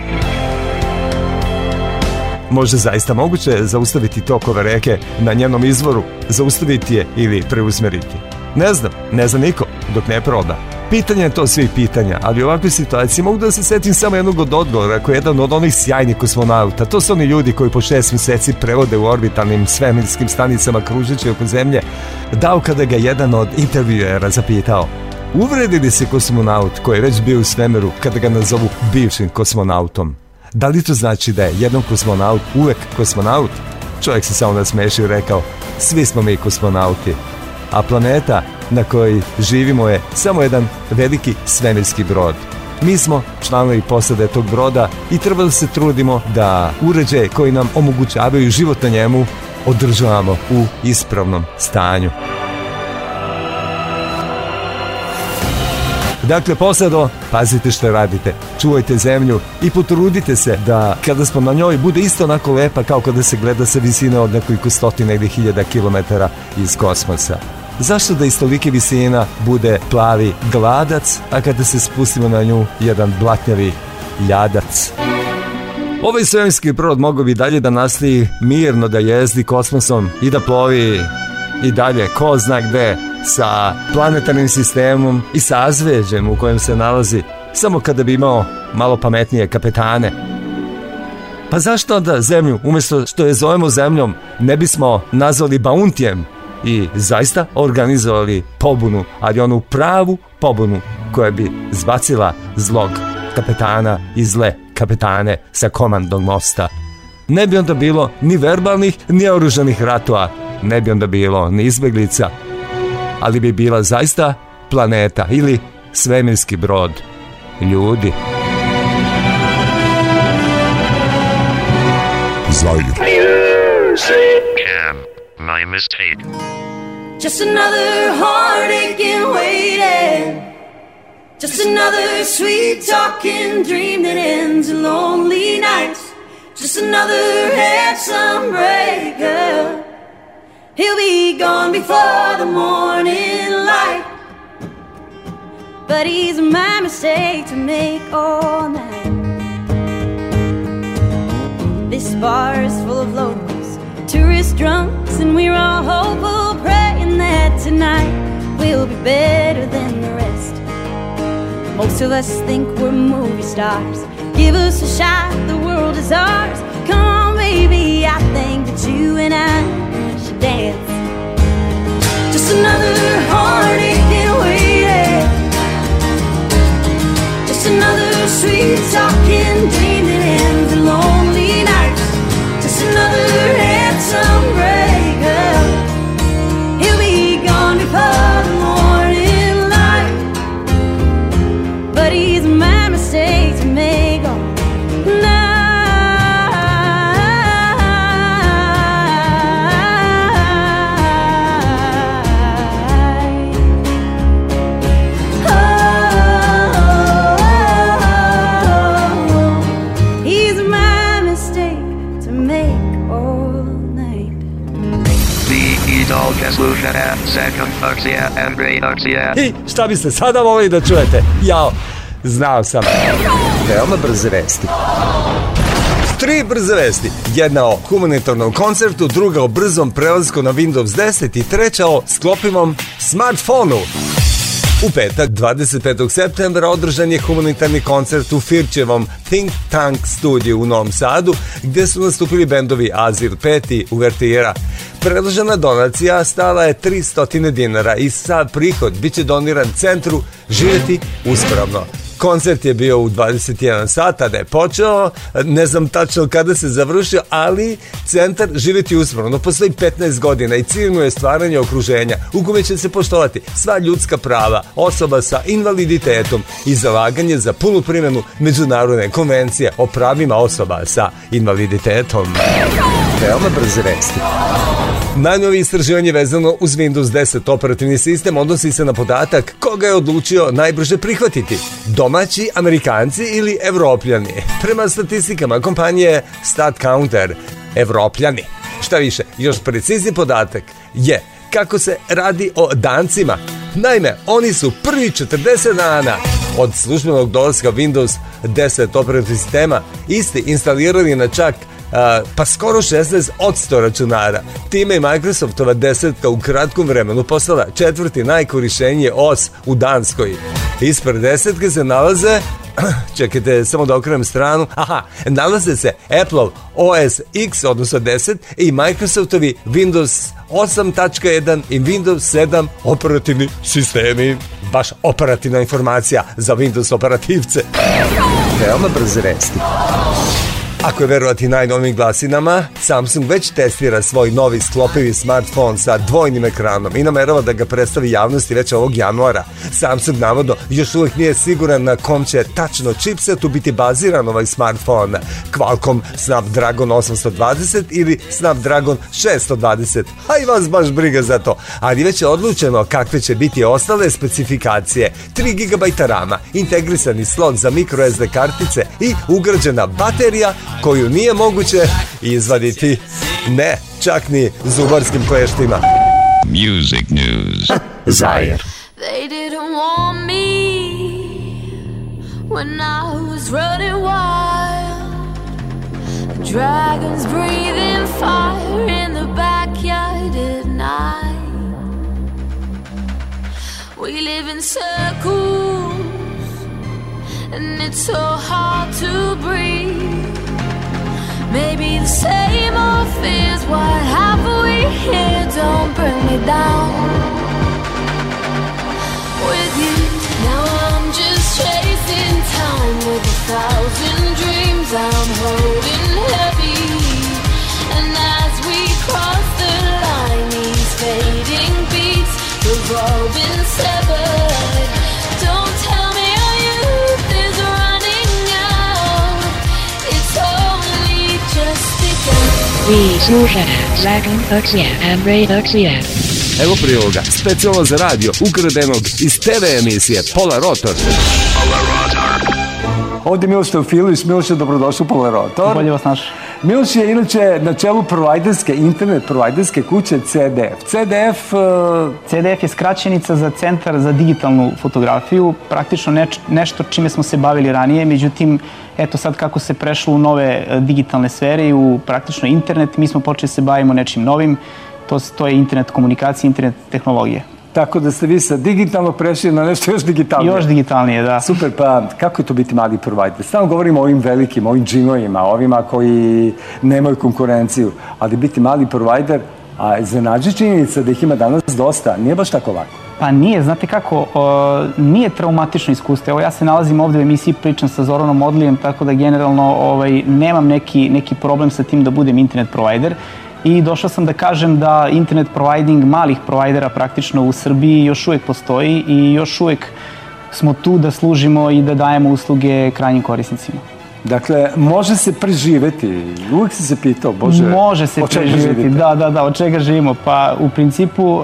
Može zaista moguće zaustaviti tokove reke na njenom izvoru, zaustaviti je ili preusmeriti. Ne znam, ne zna niko, dok ne proba. Pitanje je to svih pitanja, ali u ovakvoj situaciji mogu da se setim samo jednog od odgovora koji je jedan od onih sjajnih kosmonauta. To su oni ljudi koji po šest mjeseci prevode u orbitalnim svemirskim stanicama kružeći oko zemlje, dao kada ga jedan od intervjuera zapitao: uvredi li se kosmonaut koji je već bio u svemiru kada ga nazovu bivšim kosmonautom? Da li to znači da je jedan kosmonaut uvek kosmonaut? Čovjek se samo nasmešio i rekao: svi smo mi kosmonauti, a planeta na kojoj živimo je samo jedan veliki svemirski brod. Mi smo članovi posade tog broda i treba da se trudimo da uređaje koji nam omogućavaju život na njemu održavamo u ispravnom stanju. Dakle, posado, pazite što radite, čuvajte zemlju i potrudite se da kada smo na njoj bude isto onako lepa kao kada se gleda sa visine od nekoliko stotina ili hiljada kilometara iz kosmosa. Zašto da iz tolike visina bude plavi gladac, a kada se spustimo na nju jedan blatnjavi ljadac? Ovaj svemirski brod mogao bi dalje da nastavi mirno da jezdi kosmosom i da plovi i dalje ko zna gde sa planetarnim sistemom i sazveđem u kojem se nalazi, samo kada bi imao malo pametnije kapetane. Pa zašto onda zemlju, umjesto što je zovemo zemljom, ne bismo nazvali Bountyjem i zaista organizovali pobunu, ali onu pravu pobunu koja bi zbacila zlog kapetana i zle kapetane sa komandnog mosta? Ne bi onda bilo ni verbalnih, ni oružanih ratova, ne bi onda bilo ni izbeglica, ali bi bila zaista planeta ili svemirski brod ljudi.
Zaire.
Cam, my mistake.
Just another heartache and waiting. Just another sweet talking dream that ends in lonely nights. Just another handsome breaker. He'll be gone before the morning light. But he's my mistake to make all night. This bar is full of locals, tourist drunks, and we're all hopeful, praying that tonight will be better than the rest. Most of us think we're movie stars. Give us a shot, the world is ours. Come on, baby, I think that you and I should dance. Just another heartache and waiting. Just another sweet talking dream that ends in lonely nights. Just another handsome breaker. He'll be gone before the morning light. But he's my mistake to make all night.
I šta biste sada volili da čujete? Jao, znao sam. Veoma brze vesti. Tri brze vesti. Jedna o humanitarnom koncertu, druga o brzom prelasku na Windows deset i treća o sklopivom smartfonu. U petak, dvadeset petog septembra, održan je humanitarni koncert u Firćevom Think Tank studiju u Novom Sadu, gdje su nastupili bendovi Azir pet i Uvertira. Predložena donacija stala je tristo dinara i sav prihod biće doniran centru Živjeti uspravno. Koncert je bio u dvadeset jedan sat, tada je počeo, ne znam tačno kada se završio, ali centar Živjeti uspravno postoji petnaest godina i cilj mu je stvaranje okruženja u kome će se poštovati sva ljudska prava osoba sa invaliditetom i zalaganje za punu primjenu Međunarodne konvencije o pravima osoba sa invaliditetom. Veoma brze vesti. Najnovije istraživanje vezano uz Windows deset operativni sistem odnosi se na podatak koga je odlučio najbrže prihvatiti, domaći, Amerikanci ili Evropljani. Prema statistikama kompanije StatCounter, Evropljani. Šta više, još precizni podatak je kako se radi o Dancima. Naime, oni su prvi četrdeset dana od službenog dolaska Windows deset operativnog sistema isti instalirali na čak Uh, pa skoro šesnaest posto računara. Time je Microsoftova desetka u kratkom vremenu postala četvrti najkorišteniji os u Danskoj. Ispred desetke se nalaze, čekajte samo da okrenem stranu, aha, nalaze se Apple O S X, odnosno deset, i Microsoftovi Windows osam tačka jedan i Windows sedam operativni sistemi. Baš operativna informacija za Windows operativce. Veoma brze vesti. Ako je verovati najnovim glasinama, Samsung već testira svoj novi sklopivi smartphone sa dvojnim ekranom i namerava da ga predstavi javnosti već ovog januara. Samsung navodno još uvijek nije siguran na kom će tačno chipsetu biti baziran ovaj smartphone. Qualcomm Snapdragon osamsto dvadeset ili Snapdragon šesto dvadeset. A i vas baš briga za to. Ali već je odlučeno kakve će biti ostale specifikacije. tri gigabajta rama, integrisani slot za micro S D kartice i ugrađena baterija koju nije moguće izvaditi. Ne, čak ni zubarskim kleštima.
Music news.
Zajer.
They didn't want me when I was running wild. The dragons breathing fire in the backyard at night. We live in circles and it's so hard to breathe. Maybe the same old fears. What have we here? Don't bring me down with you. Now I'm just chasing time with a thousand dreams I'm holding heavy. And as we cross the line, these fading beats, we've all been severed. Don't tell me our youth is running out. It's only just begun.
Vi slušate Zakon Oksija Ambre Oksija.
Evo priloga, specijalno za radio, ukradenog iz T V emisije Pola Rotor.
Ovdje je Miloš Teofilović. Miloš je dobrodošao u Pola Rotor.
Bolje vas naš.
Miloš je inače na čelu provajderske, internet provajderske kuće C D F. C D F... Uh...
C D F je skraćenica za Centar za digitalnu fotografiju, praktično neč, nešto čime smo se bavili ranije, međutim, eto sad kako se prešlo u nove digitalne sfere i u praktično internet, mi smo počeli se bavimo nečim novim, to, to je internet komunikacije, internet tehnologije.
Tako da ste vi sa digitalno prešli na nešto još digitalnije.
Još digitalnije, da.
Super, pa kako je to biti mali provider? Stalno govorimo o ovim velikim, ovim džinovima, ovima koji nemaju konkurenciju, ali biti mali provider, a iznenađuje činjenica da ih ima danas dosta, nije baš tako lako.
Pa nije, znate kako, o, nije traumatično iskustvo. Evo ja se nalazim ovdje u emisiji, pričam sa Zoranom Odlijem, tako da generalno ovaj, nemam neki, neki problem sa tim da budem internet provider. I došao sam da kažem da internet providing malih provajdera praktično u Srbiji još uvijek postoji i još uvijek smo tu da služimo i da dajemo usluge krajnjim korisnicima.
Dakle, može se preživeti. Uvijek si se pitao, Bože,
može se preživeti, da, da, da, od čega živimo. Pa u principu uh,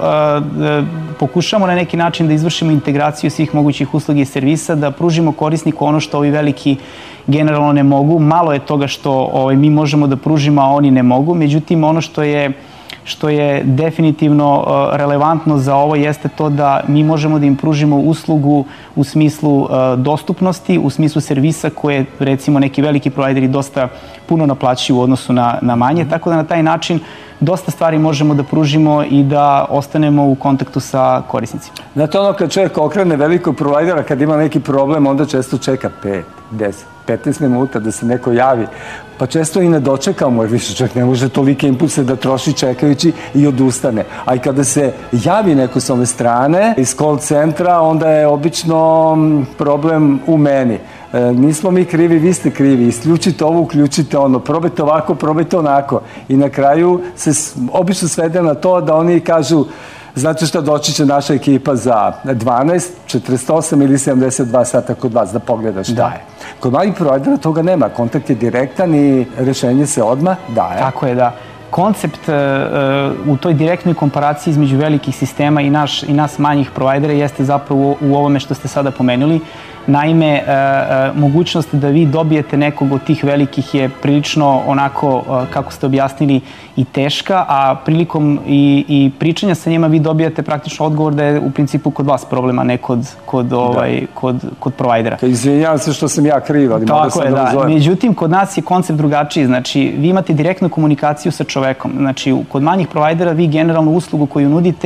pokušamo na neki način da izvršimo integraciju svih mogućih usluga i servisa, da pružimo korisniku ono što ovi veliki generalno ne mogu. Malo je toga što ovaj, mi možemo da pružimo, a oni ne mogu. Međutim, ono što je što je definitivno uh, relevantno za ovo jeste to da mi možemo da im pružimo uslugu u smislu uh, dostupnosti, u smislu servisa koje recimo neki veliki provajderi dosta puno naplaćuju u odnosu na, na manje, tako da na taj način dosta stvari možemo da pružimo i da ostanemo u kontaktu sa korisnicima.
Znate ono kad čovjek okrene velikog provajdera, kad ima neki problem, onda često čeka pet, deset, petnaest minuta da se neko javi, pa često i ne dočekamo jer više čovjek ne može tolike impulse da troši čekajući i odustane. A i kada se javi neko s ove strane iz call centra, onda je obično problem u meni. E, nismo mi krivi, vi ste krivi, isključite ovo, uključite ono, probajte ovako, probajte onako. I na kraju se obično svede na to da oni kažu, znate šta, doći će naša ekipa za dvanaest, četrdeset osam ili sedamdeset dva sata kod vas da pogledaš šta je. Kod malih provajdera toga nema, kontakt je direktan i rešenje se odmah daje.
Tako je, da. Koncept uh, u toj direktnoj komparaciji između velikih sistema i, naš, i nas manjih provajdera jeste zapravo u ovome što ste sada pomenuli. Naime, e, e, mogućnost da vi dobijete nekog od tih velikih je prilično onako, e, kako ste objasnili, i teška, a prilikom i, i pričanja sa njima vi dobijate praktično odgovor da je u principu kod vas problema, ne kod, kod, ovaj, kod, kod provajdera.
Izvinjavam se što sam ja kriv, ali možda sam da uzovem.
Međutim, kod nas je koncept drugačiji. Znači, vi imate direktnu komunikaciju sa čovekom. Znači, kod manjih provajdera vi generalnu uslugu koju nudite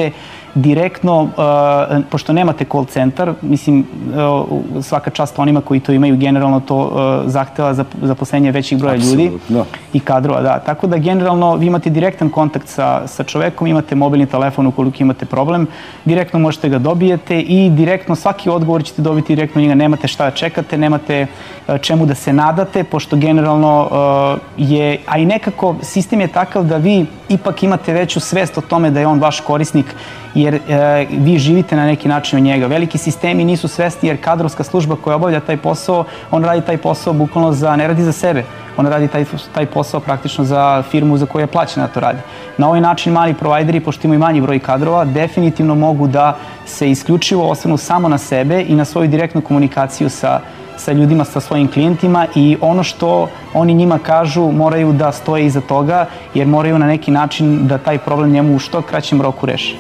direktno, uh, pošto nemate call centar, mislim, uh, svaka čast onima koji to imaju, generalno to uh, zahteva za zaposlenje većih broja ljudi i kadrova, da. Tako da generalno vi imate direktan kontakt sa, sa čovekom, imate mobilni telefon ukoliko imate problem, direktno možete ga dobijete i direktno svaki odgovor ćete dobiti direktno njega, nemate šta da čekate, nemate uh, čemu da se nadate, pošto generalno uh, je, a i nekako sistem je takav da vi ipak imate veću svest o tome da je on vaš korisnik, jer e, vi živite na neki način od njega. Veliki sistemi nisu svesni jer kadrovska služba koja obavlja taj posao, on radi taj posao bukvalno za, ne radi za sebe, on radi taj, taj posao praktično za firmu za koju je plaćena da to radi. Na ovaj način mali provajderi, pošto imaju manji broj kadrova, definitivno mogu da se isključivo osvrnu samo na sebe i na svoju direktnu komunikaciju sa sa ljudima, sa svojim klijentima i ono što oni njima kažu moraju da stoje iza toga jer moraju na neki način da taj problem njemu u što kraćem roku reše.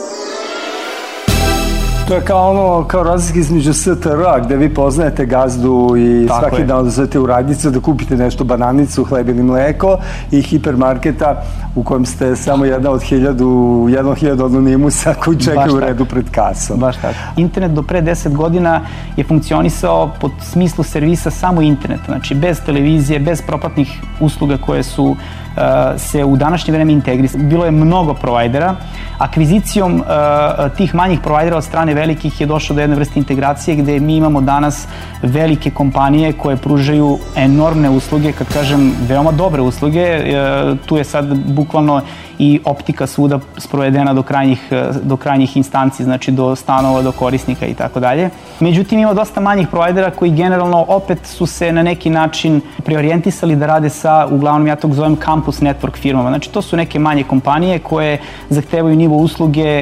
To je kao ono, kao razlika između S T R-a gde vi poznajete gazdu i
Tako
svaki
je.
dan odazovete u radnicu da kupite nešto, bananicu, hleb ili mleko, i hipermarketa u kojem ste samo jedna od hiljadu, jedno hiljadu anonimusa koji čekaju u redu pred kasom.
Baš tako. Internet do pre deset godina je funkcionisao pod smislu servisa samo interneta, znači bez televizije, bez propratnih usluga koje su uh, se u današnje vreme integrisali. Bilo je mnogo provajdera. Akvizicijom uh, tih manjih provajdera od strane velikih je došlo do jedne vrste integracije gde mi imamo danas velike kompanije koje pružaju enormne usluge, kad kažem veoma dobre usluge. Uh, tu je sad bukvalno i optika svuda sprovedena do krajnjih, do krajnjih instanci, znači do stanova, do korisnika i tako dalje. Međutim, ima dosta manjih provajdera koji generalno opet su se na neki način preorijentisali da rade sa, uglavnom ja to zovem campus network firmama. Znači to su neke manje kompanije koje zahtevaju nivo usluge e,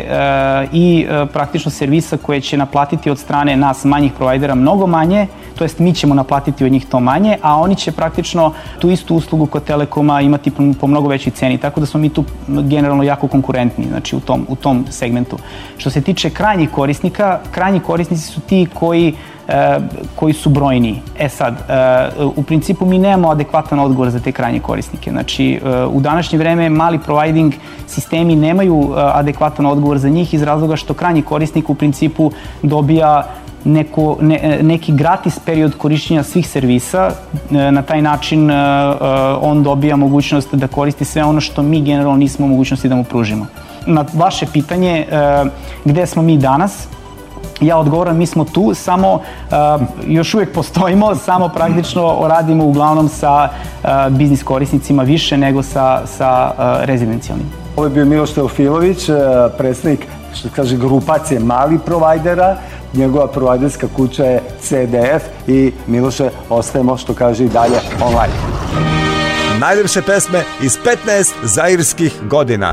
i e, praktično servisa koje će naplatiti od strane nas manjih provajdera mnogo manje, to jest mi ćemo naplatiti od njih to manje, a oni će praktično tu istu uslugu kod Telekoma imati po, po mnogo većoj ceni, tako da smo mi tu generalno jako konkurentni, znači u tom, u tom segmentu. Što se tiče krajnjih korisnika, krajnji korisnici su ti koji E, koji su brojniji. E sad, e, u principu mi nemamo adekvatan odgovor za te krajnje korisnike. Znači, e, u današnje vreme mali providing sistemi nemaju e, adekvatan odgovor za njih iz razloga što krajnji korisnik u principu dobija neko, ne, neki gratis period korišćenja svih servisa. E, na taj način e, on dobija mogućnost da koristi sve ono što mi generalno nismo u mogućnosti da mu pružimo. Na vaše pitanje, e, gde smo mi danas, ja odgovoram, mi smo tu, samo uh, još uvijek postojimo, samo praktično radimo uglavnom sa uh, biznis korisnicima više nego sa, sa uh, rezidencijalnim.
Ovo je bio Miloš Teofilović, predstavnik, što kaže, grupacije malih provajdera. Njegova provajderska kuća je C D F i Miloše, ostajemo, što kaže, i dalje online.
Najljepše pesme iz petnaest zairskih godina.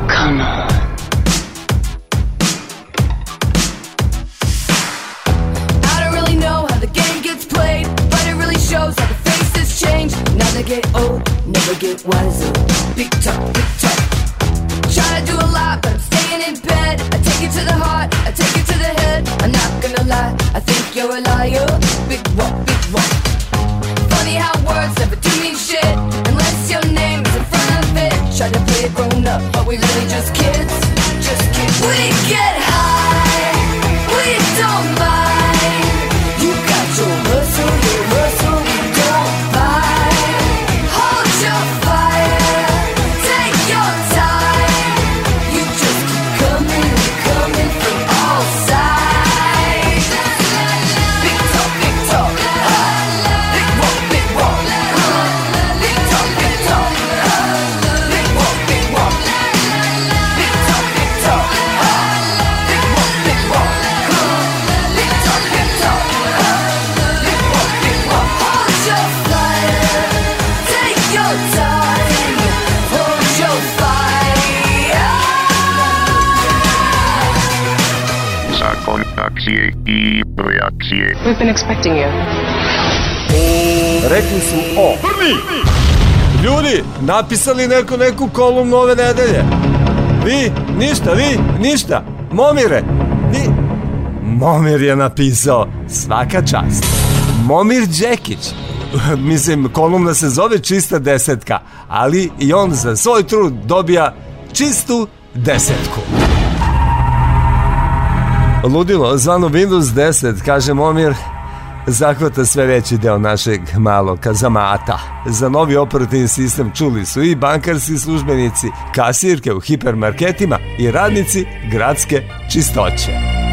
Get old, never get wiser. Big talk, big talk. Try to do a lot, but I'm staying in bed. I take it to the heart, I take it to the head. I'm not gonna lie, I think you're a liar. Big walk, big walk. Funny how words never do mean shit unless your name is in front of it. Try to play it grown up, but we really just kids, just kids. We get high, we don't mind. You got your hustle, your hustle, we don't fight.
Akcije i reakcije.
We've been expecting you.
Rekli su o. Ljudi, napisali neko neku kolumnu ove nedelje. Vi, ništa, vi, ništa. Momire, vi. Momir je napisao, svaka čast. Momir Đekić. Mislim, kolumna se zove Čista desetka, ali i on za svoj trud dobija čistu desetku. Ludilo zvano Windows deset, kaže Momir, zahvata sve veći deo našeg malog kazamata. Za novi operativni sistem čuli su i bankarski službenici, kasirke u hipermarketima i radnici gradske čistoće.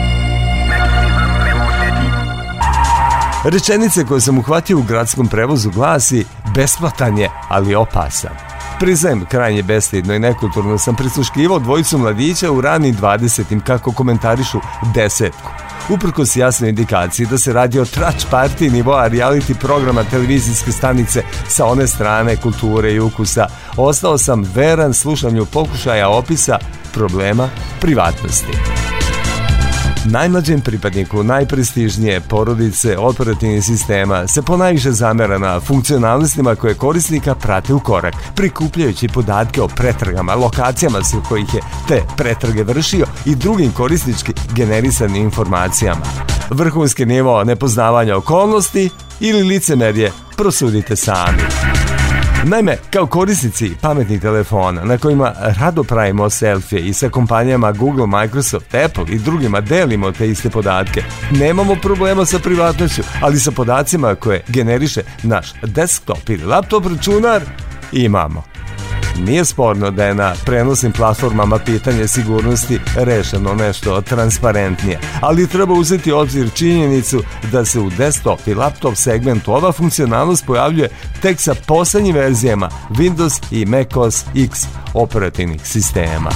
Rečenice koje sam uhvatio u gradskom prevozu glasi: besplatan je, ali opasan. Priznajem, krajnje bestidno i nekulturno sam prisluškivao dvojicu mladića u ranim dvadesetim kako komentarišu desetku. Uprkos jasnoj indikaciji da se radi o trač partiji nivoa reality programa televizijske stanice sa one strane kulture i ukusa, ostao sam veran slušanju pokušaja opisa problema privatnosti. Najmlađem pripadniku najprestižnije porodice operativnih sistema se ponajviše zamera na funkcionalnostima koje korisnika prate u korak, prikupljajući podatke o pretragama, lokacijama s kojih je te pretrage vršio i drugim korisnički generisanim informacijama. Vrhunski nivo nepoznavanja okolnosti ili licemerje prosudite sami. Naime, kao korisnici pametnih telefona na kojima rado pravimo selfije i sa kompanijama Google, Microsoft, Apple i drugima delimo te iste podatke, nemamo problema sa privatnošću, ali sa podacima koje generiše naš desktop ili laptop računar imamo. Nije sporno da je na prenosnim platformama pitanje sigurnosti rešeno nešto transparentnije, ali treba uzeti u obzir činjenicu da se u desktop i laptop segmentu ova funkcionalnost pojavljuje tek sa poslednjim verzijama Windows i macOS X operativnih sistema.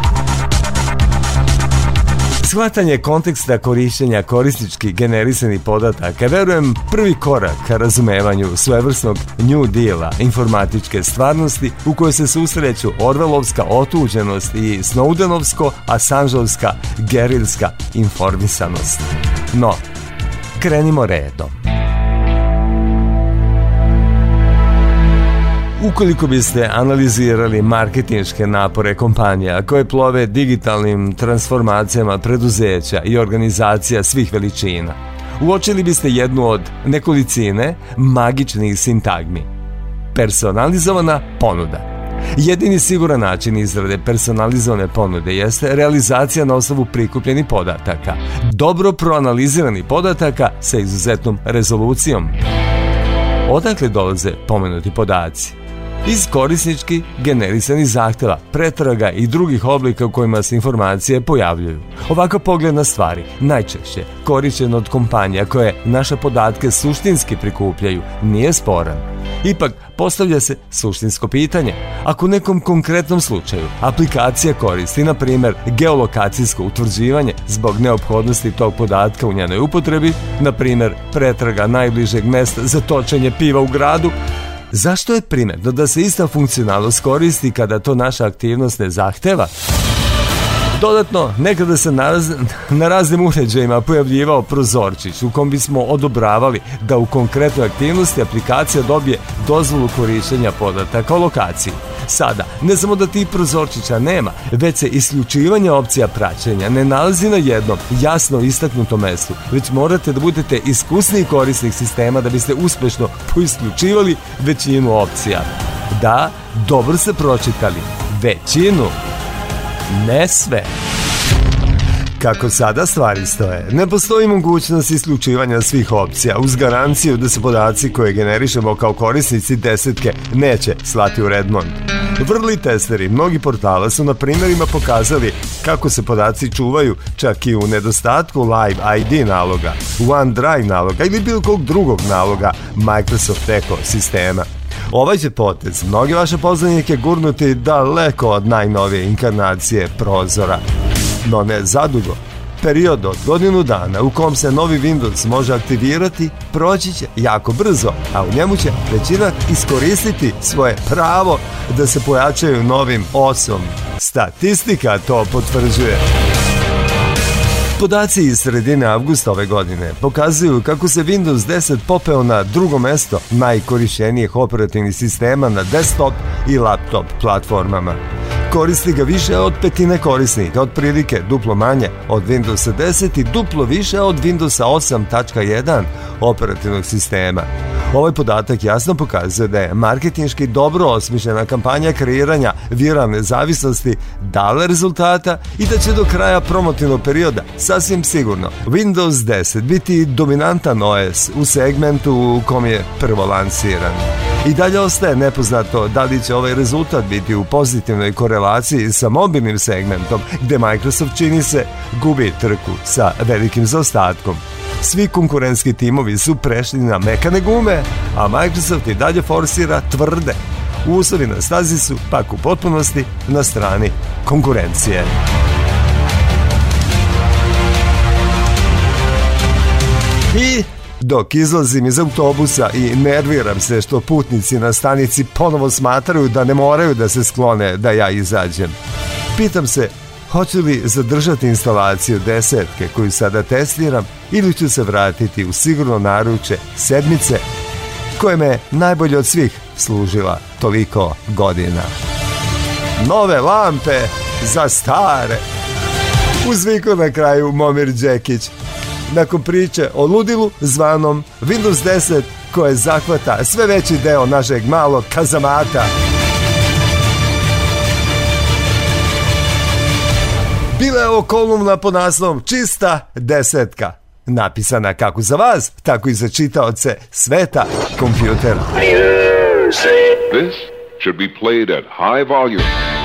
Shvatanje konteksta korišćenja korisnički generisanih podataka, verujem, prvi korak ka razumevanju svojevrsnog New Deala informatičke stvarnosti u kojoj se susreću Orwellovska otuđenost i Snowdenovsko-Assangeovska gerilska informisanost. No, krenimo redom. Ukoliko biste analizirali marketinške napore kompanija koje plove digitalnim transformacijama preduzeća i organizacija svih veličina, uočili biste jednu od nekolicine magičnih sintagmi. Personalizovana ponuda. Jedini siguran način izrade personalizovane ponude jeste realizacija na osnovu prikupljenih podataka, dobro proanaliziranih podataka sa izuzetnom rezolucijom. Odakle dolaze pomenuti podaci? Iz korisnički generisanih zahteva, pretraga i drugih oblika u kojima se informacije pojavljuju. Ovakav pogled na stvari najčešće korišćen od kompanija koje naše podatke suštinski prikupljaju nije sporan. Ipak postavlja se suštinsko pitanje. Ako u nekom konkretnom slučaju aplikacija koristi, na primjer, geolokacijsko utvrđivanje zbog neophodnosti tog podatka u njenoj upotrebi, na primjer, pretraga najbližeg mesta za točenje piva u gradu, zašto je primjerno da se ista funkcionalnost koristi kada to naša aktivnost ne zahteva? Dodatno, nekada se na, raz, na raznim uređajima pojavljivao prozorčić u kom bismo odobravali da u konkretnoj aktivnosti aplikacija dobije dozvolu korištenja podataka o lokaciji. Sada, ne samo da tih prozorčića nema, već se isključivanje opcija praćenja ne nalazi na jednom jasno istaknutom mestu, već morate da budete iskusniji korisnik sistema da biste uspešno poisključivali većinu opcija. Da, dobro ste pročitali, većinu. Ne sve. Kako sada stvari stoje, ne postoji mogućnost isključivanja svih opcija uz garanciju da se podaci koje generišemo kao korisnici desetke neće slati u Redmond. Vrli testeri mnogi portala su na primjerima pokazali kako se podaci čuvaju čak i u nedostatku Live I D naloga, OneDrive naloga ili bilo kog drugog naloga Microsoft ekosistema. Ovaj će potez mnogi vaše poznanike gurnuti daleko od najnovije inkarnacije prozora. No ne zadugo. Period od godinu dana u kom se novi Windows može aktivirati proći će jako brzo, a u njemu će većina iskoristiti svoje pravo da se pojačaju novim osom. Statistika to potvrđuje. Podaci iz sredine avgusta ove godine pokazuju kako se Windows deset popeo na drugo mesto najkorišćenijih operativnih sistema na desktop i laptop platformama. Koristi ga više od petine korisnika, otprilike duplo manje od Windowsa deset i duplo više od Windowsa osam tačka jedan operativnog sistema. Ovaj podatak jasno pokazuje da je marketinški dobro osmišljena kampanja kreiranja viralne zavisnosti dala rezultata i da će do kraja promotivnog perioda sasvim sigurno Windows deset biti dominantan O S u segmentu u kom je prvo lansiran. I dalje ostaje nepoznato da li će ovaj rezultat biti u pozitivnoj korelaciji sa mobilnim segmentom, gde Microsoft čini se gubi trku sa velikim zaostatkom. Svi konkurentski timovi su prešli na mekane gume, a Microsoft i dalje forsira tvrde. Uslovi na stazi su pak u potpunosti na strani konkurencije. I dok izlazim iz autobusa i nerviram se što putnici na stanici ponovo smatraju da ne moraju da se sklone da ja izađem, pitam se hoću li zadržati instalaciju desetke koju sada testiram ili ću se vratiti u sigurno naruče sedmice koja me najbolje od svih služila toliko godina. Nove lampe za stare, uzvikao na kraju Momir Đekić nakon priče o ludilu zvanom Windows deset koje zahvata sve veći deo našeg malog kazamata. Bila je ovo kolumna pod naslovom Čista desetka, napisana kako za vas, tako i za čitaoce sveta kompjutera.
This should be played at high volume.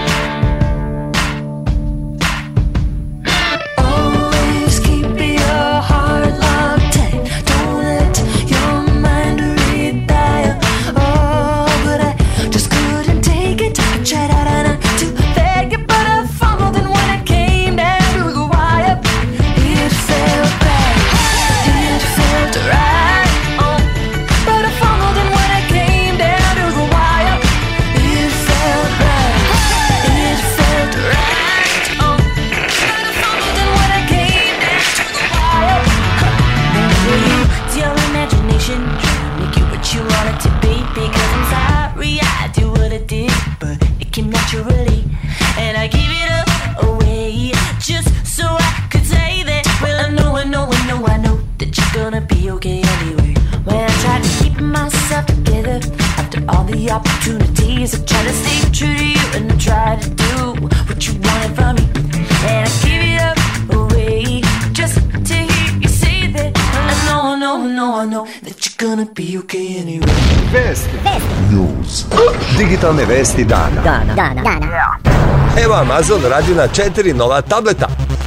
Opportunities, I try to stay true to you and I try to do what you wanted from me, and I give it up away just to hear you say that. I know, I know, I know, I know that you're gonna be okay anyway.
Vesti. News. Digitalne vesti dana.
Dana. Dana. Dana.
Evo, Amazon radi na četiri nova tableta.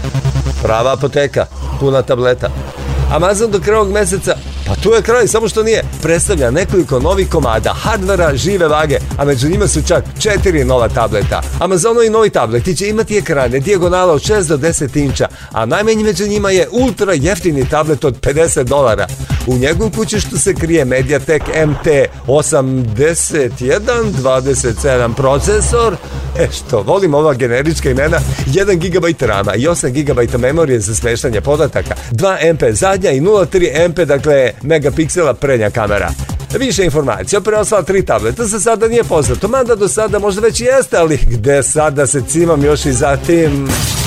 Prava apoteka, puna tableta. Amazon do kraja ovog meseca, pa tu je kraj, samo što nije, predstavlja nekoliko novih komada hardvera žive vage, a među njima su čak četiri nova tableta. Amazonovi novi tableti će imati ekrane dijagonala od šest do deset inča, a najmanji među njima je ultra jeftini tablet od pedeset dolara. U njegovom kućištu se krije Mediatek M T osamdeset jedan dvadeset sedam procesor, e što volim ova generička imena, jedan gigabajt rama i osam gigabajta memorije za smeštanje podataka, dva M P zadnja i nula zarez tri M P, dakle megapiksela prednja kamera. Više informacija o preostala tri tableta za sada nije poznato, mada do sada možda već jeste, ali gde sada se cimam još i zatim...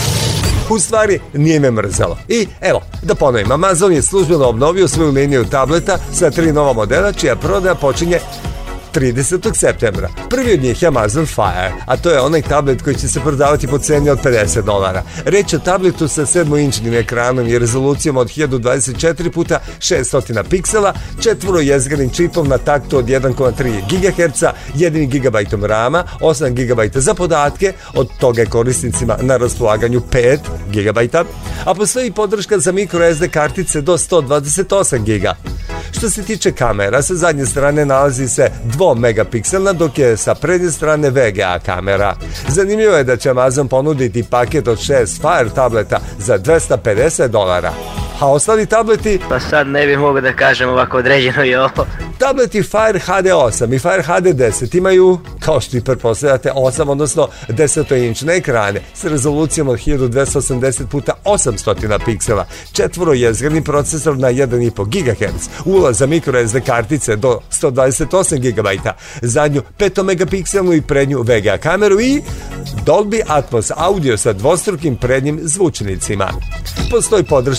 U stvari, nije me mrzalo. I evo, da ponovim, Amazon je službeno obnovio svoju liniju tableta sa tri nova modela, čija prodaja počinje tridesetog septembra. Prvi od njih je Amazon Fire, a to je onaj tablet koji će se prodavati po ceni od pedeset dolara. Reč je o tabletu sa sedmoinčnim ekranom i rezolucijom od hiljadu dvadeset četiri puta šesto piksela, četvorojezgranim čipom na taktu od jedan zarez tri gigaherca, jednim gigabajtom rama, osam gigabajta za podatke, od toga je korisnicima na raspolaganju pet gigabajta, a postoji podrška za microSD kartice do sto dvadeset osam giga. Što se tiče kamera, sa zadnje strane nalazi se dva megapikselna, dok je sa prednje strane V G A kamera. Zanimljivo je da će Amazon ponuditi paket od šest Fire tableta za dvesta pedeset dolara. A ostali tableti...
Pa sad ne bih mogao da kažem ovako određeno i ovo.
Tableti Fire H D osam i Fire H D deset imaju, kao što i pretpostavljate, osam, odnosno desetinčne ekrane s rezolucijom od hiljadu dvesta osamdeset puta osamsto piksela, četvorojezgrani procesor na jedan zarez pet gigaherca, ulaz za microSD kartice do sto dvadeset osam gigabajta, zadnju petomegapikselnu i prednju V G A kameru i Dolby Atmos audio sa dvostrukim prednjim zvučnicima. Postoji podrška za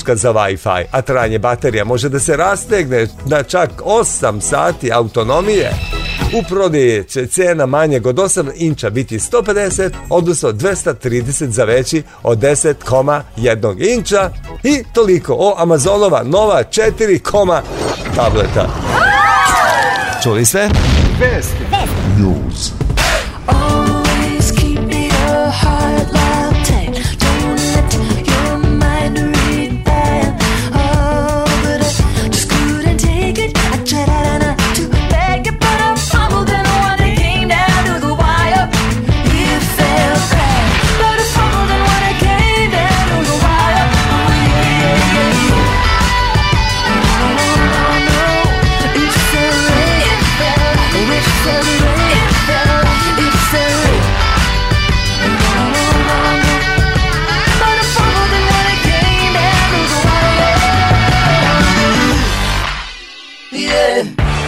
Hi-Fi, a trajanje baterija može da se rastegne na čak osam sati autonomije. U prodaji će cena manjeg od osam inča biti sto pedeset, odnosno dvesta trideset za veći od deset zarez jedan inča i toliko o Amazonova nova četiri koma tableta. Čuli ste?
Vesti. News.
Always keep your heart locked tight. Don't let your mind read that. Oh, but I just couldn't take it. I tried not to beg it, but I fumbled and when it came down to the wire, it fell flat. But I fumbled and when it came down to the wire, oh yeah, yeah, yeah, yeah. No, no, no, no. It fell, it fell, it fell, it fell, it fell. No, no, no, no. But I fumbled and when it came down to the wire, yeah.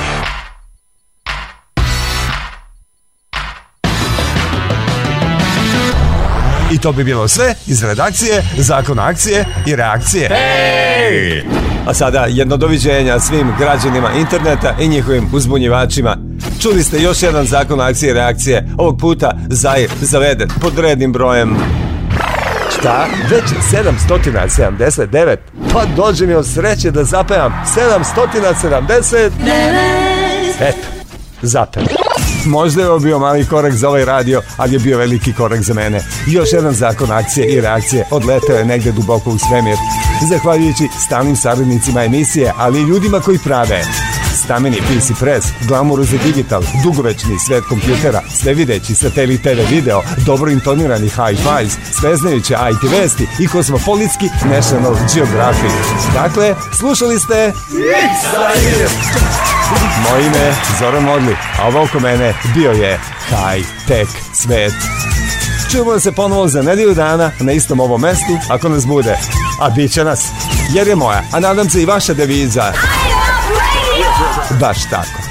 I to bi bilo sve iz redakcije, zakona akcije i reakcije. Hej! A sada jedno doviđenja svim građanima interneta i njihovim uzbunjivačima. Čuli ste još jedan zakon akcije i reakcije, ovog puta Zair zaveden pod rednim brojem... Šta? Već sedamsto sedamdeset devet? Pa dođe mi od sreće da zapevam sedamsto sedamdeset... Eto, zapevam. Možda je ovo bio mali korak za ovaj radio, ali je bio veliki korak za mene. Još jedan zakon akcije i reakcije odleteo je negde duboko u svemir. Zahvaljujući stalnim saradnicima emisije, ali i ljudima koji prave stameni P C Press, Glamour za digital, dugovečni svet kompjutera, svevideći satelit T V video, dobro intonirani hi-fis, sveznajuće I T vesti i kosmopolitski National Geographic. Dakle, slušali ste moje ime je Zoran Modli, a ovo oko mene bio je High-Tech svet. Čujemo se ponovo za nedelju dana na istom ovom mestu, ako nas bude. A bit će nas, jer je moja, a nadam se i vaša deviza. Baš tako.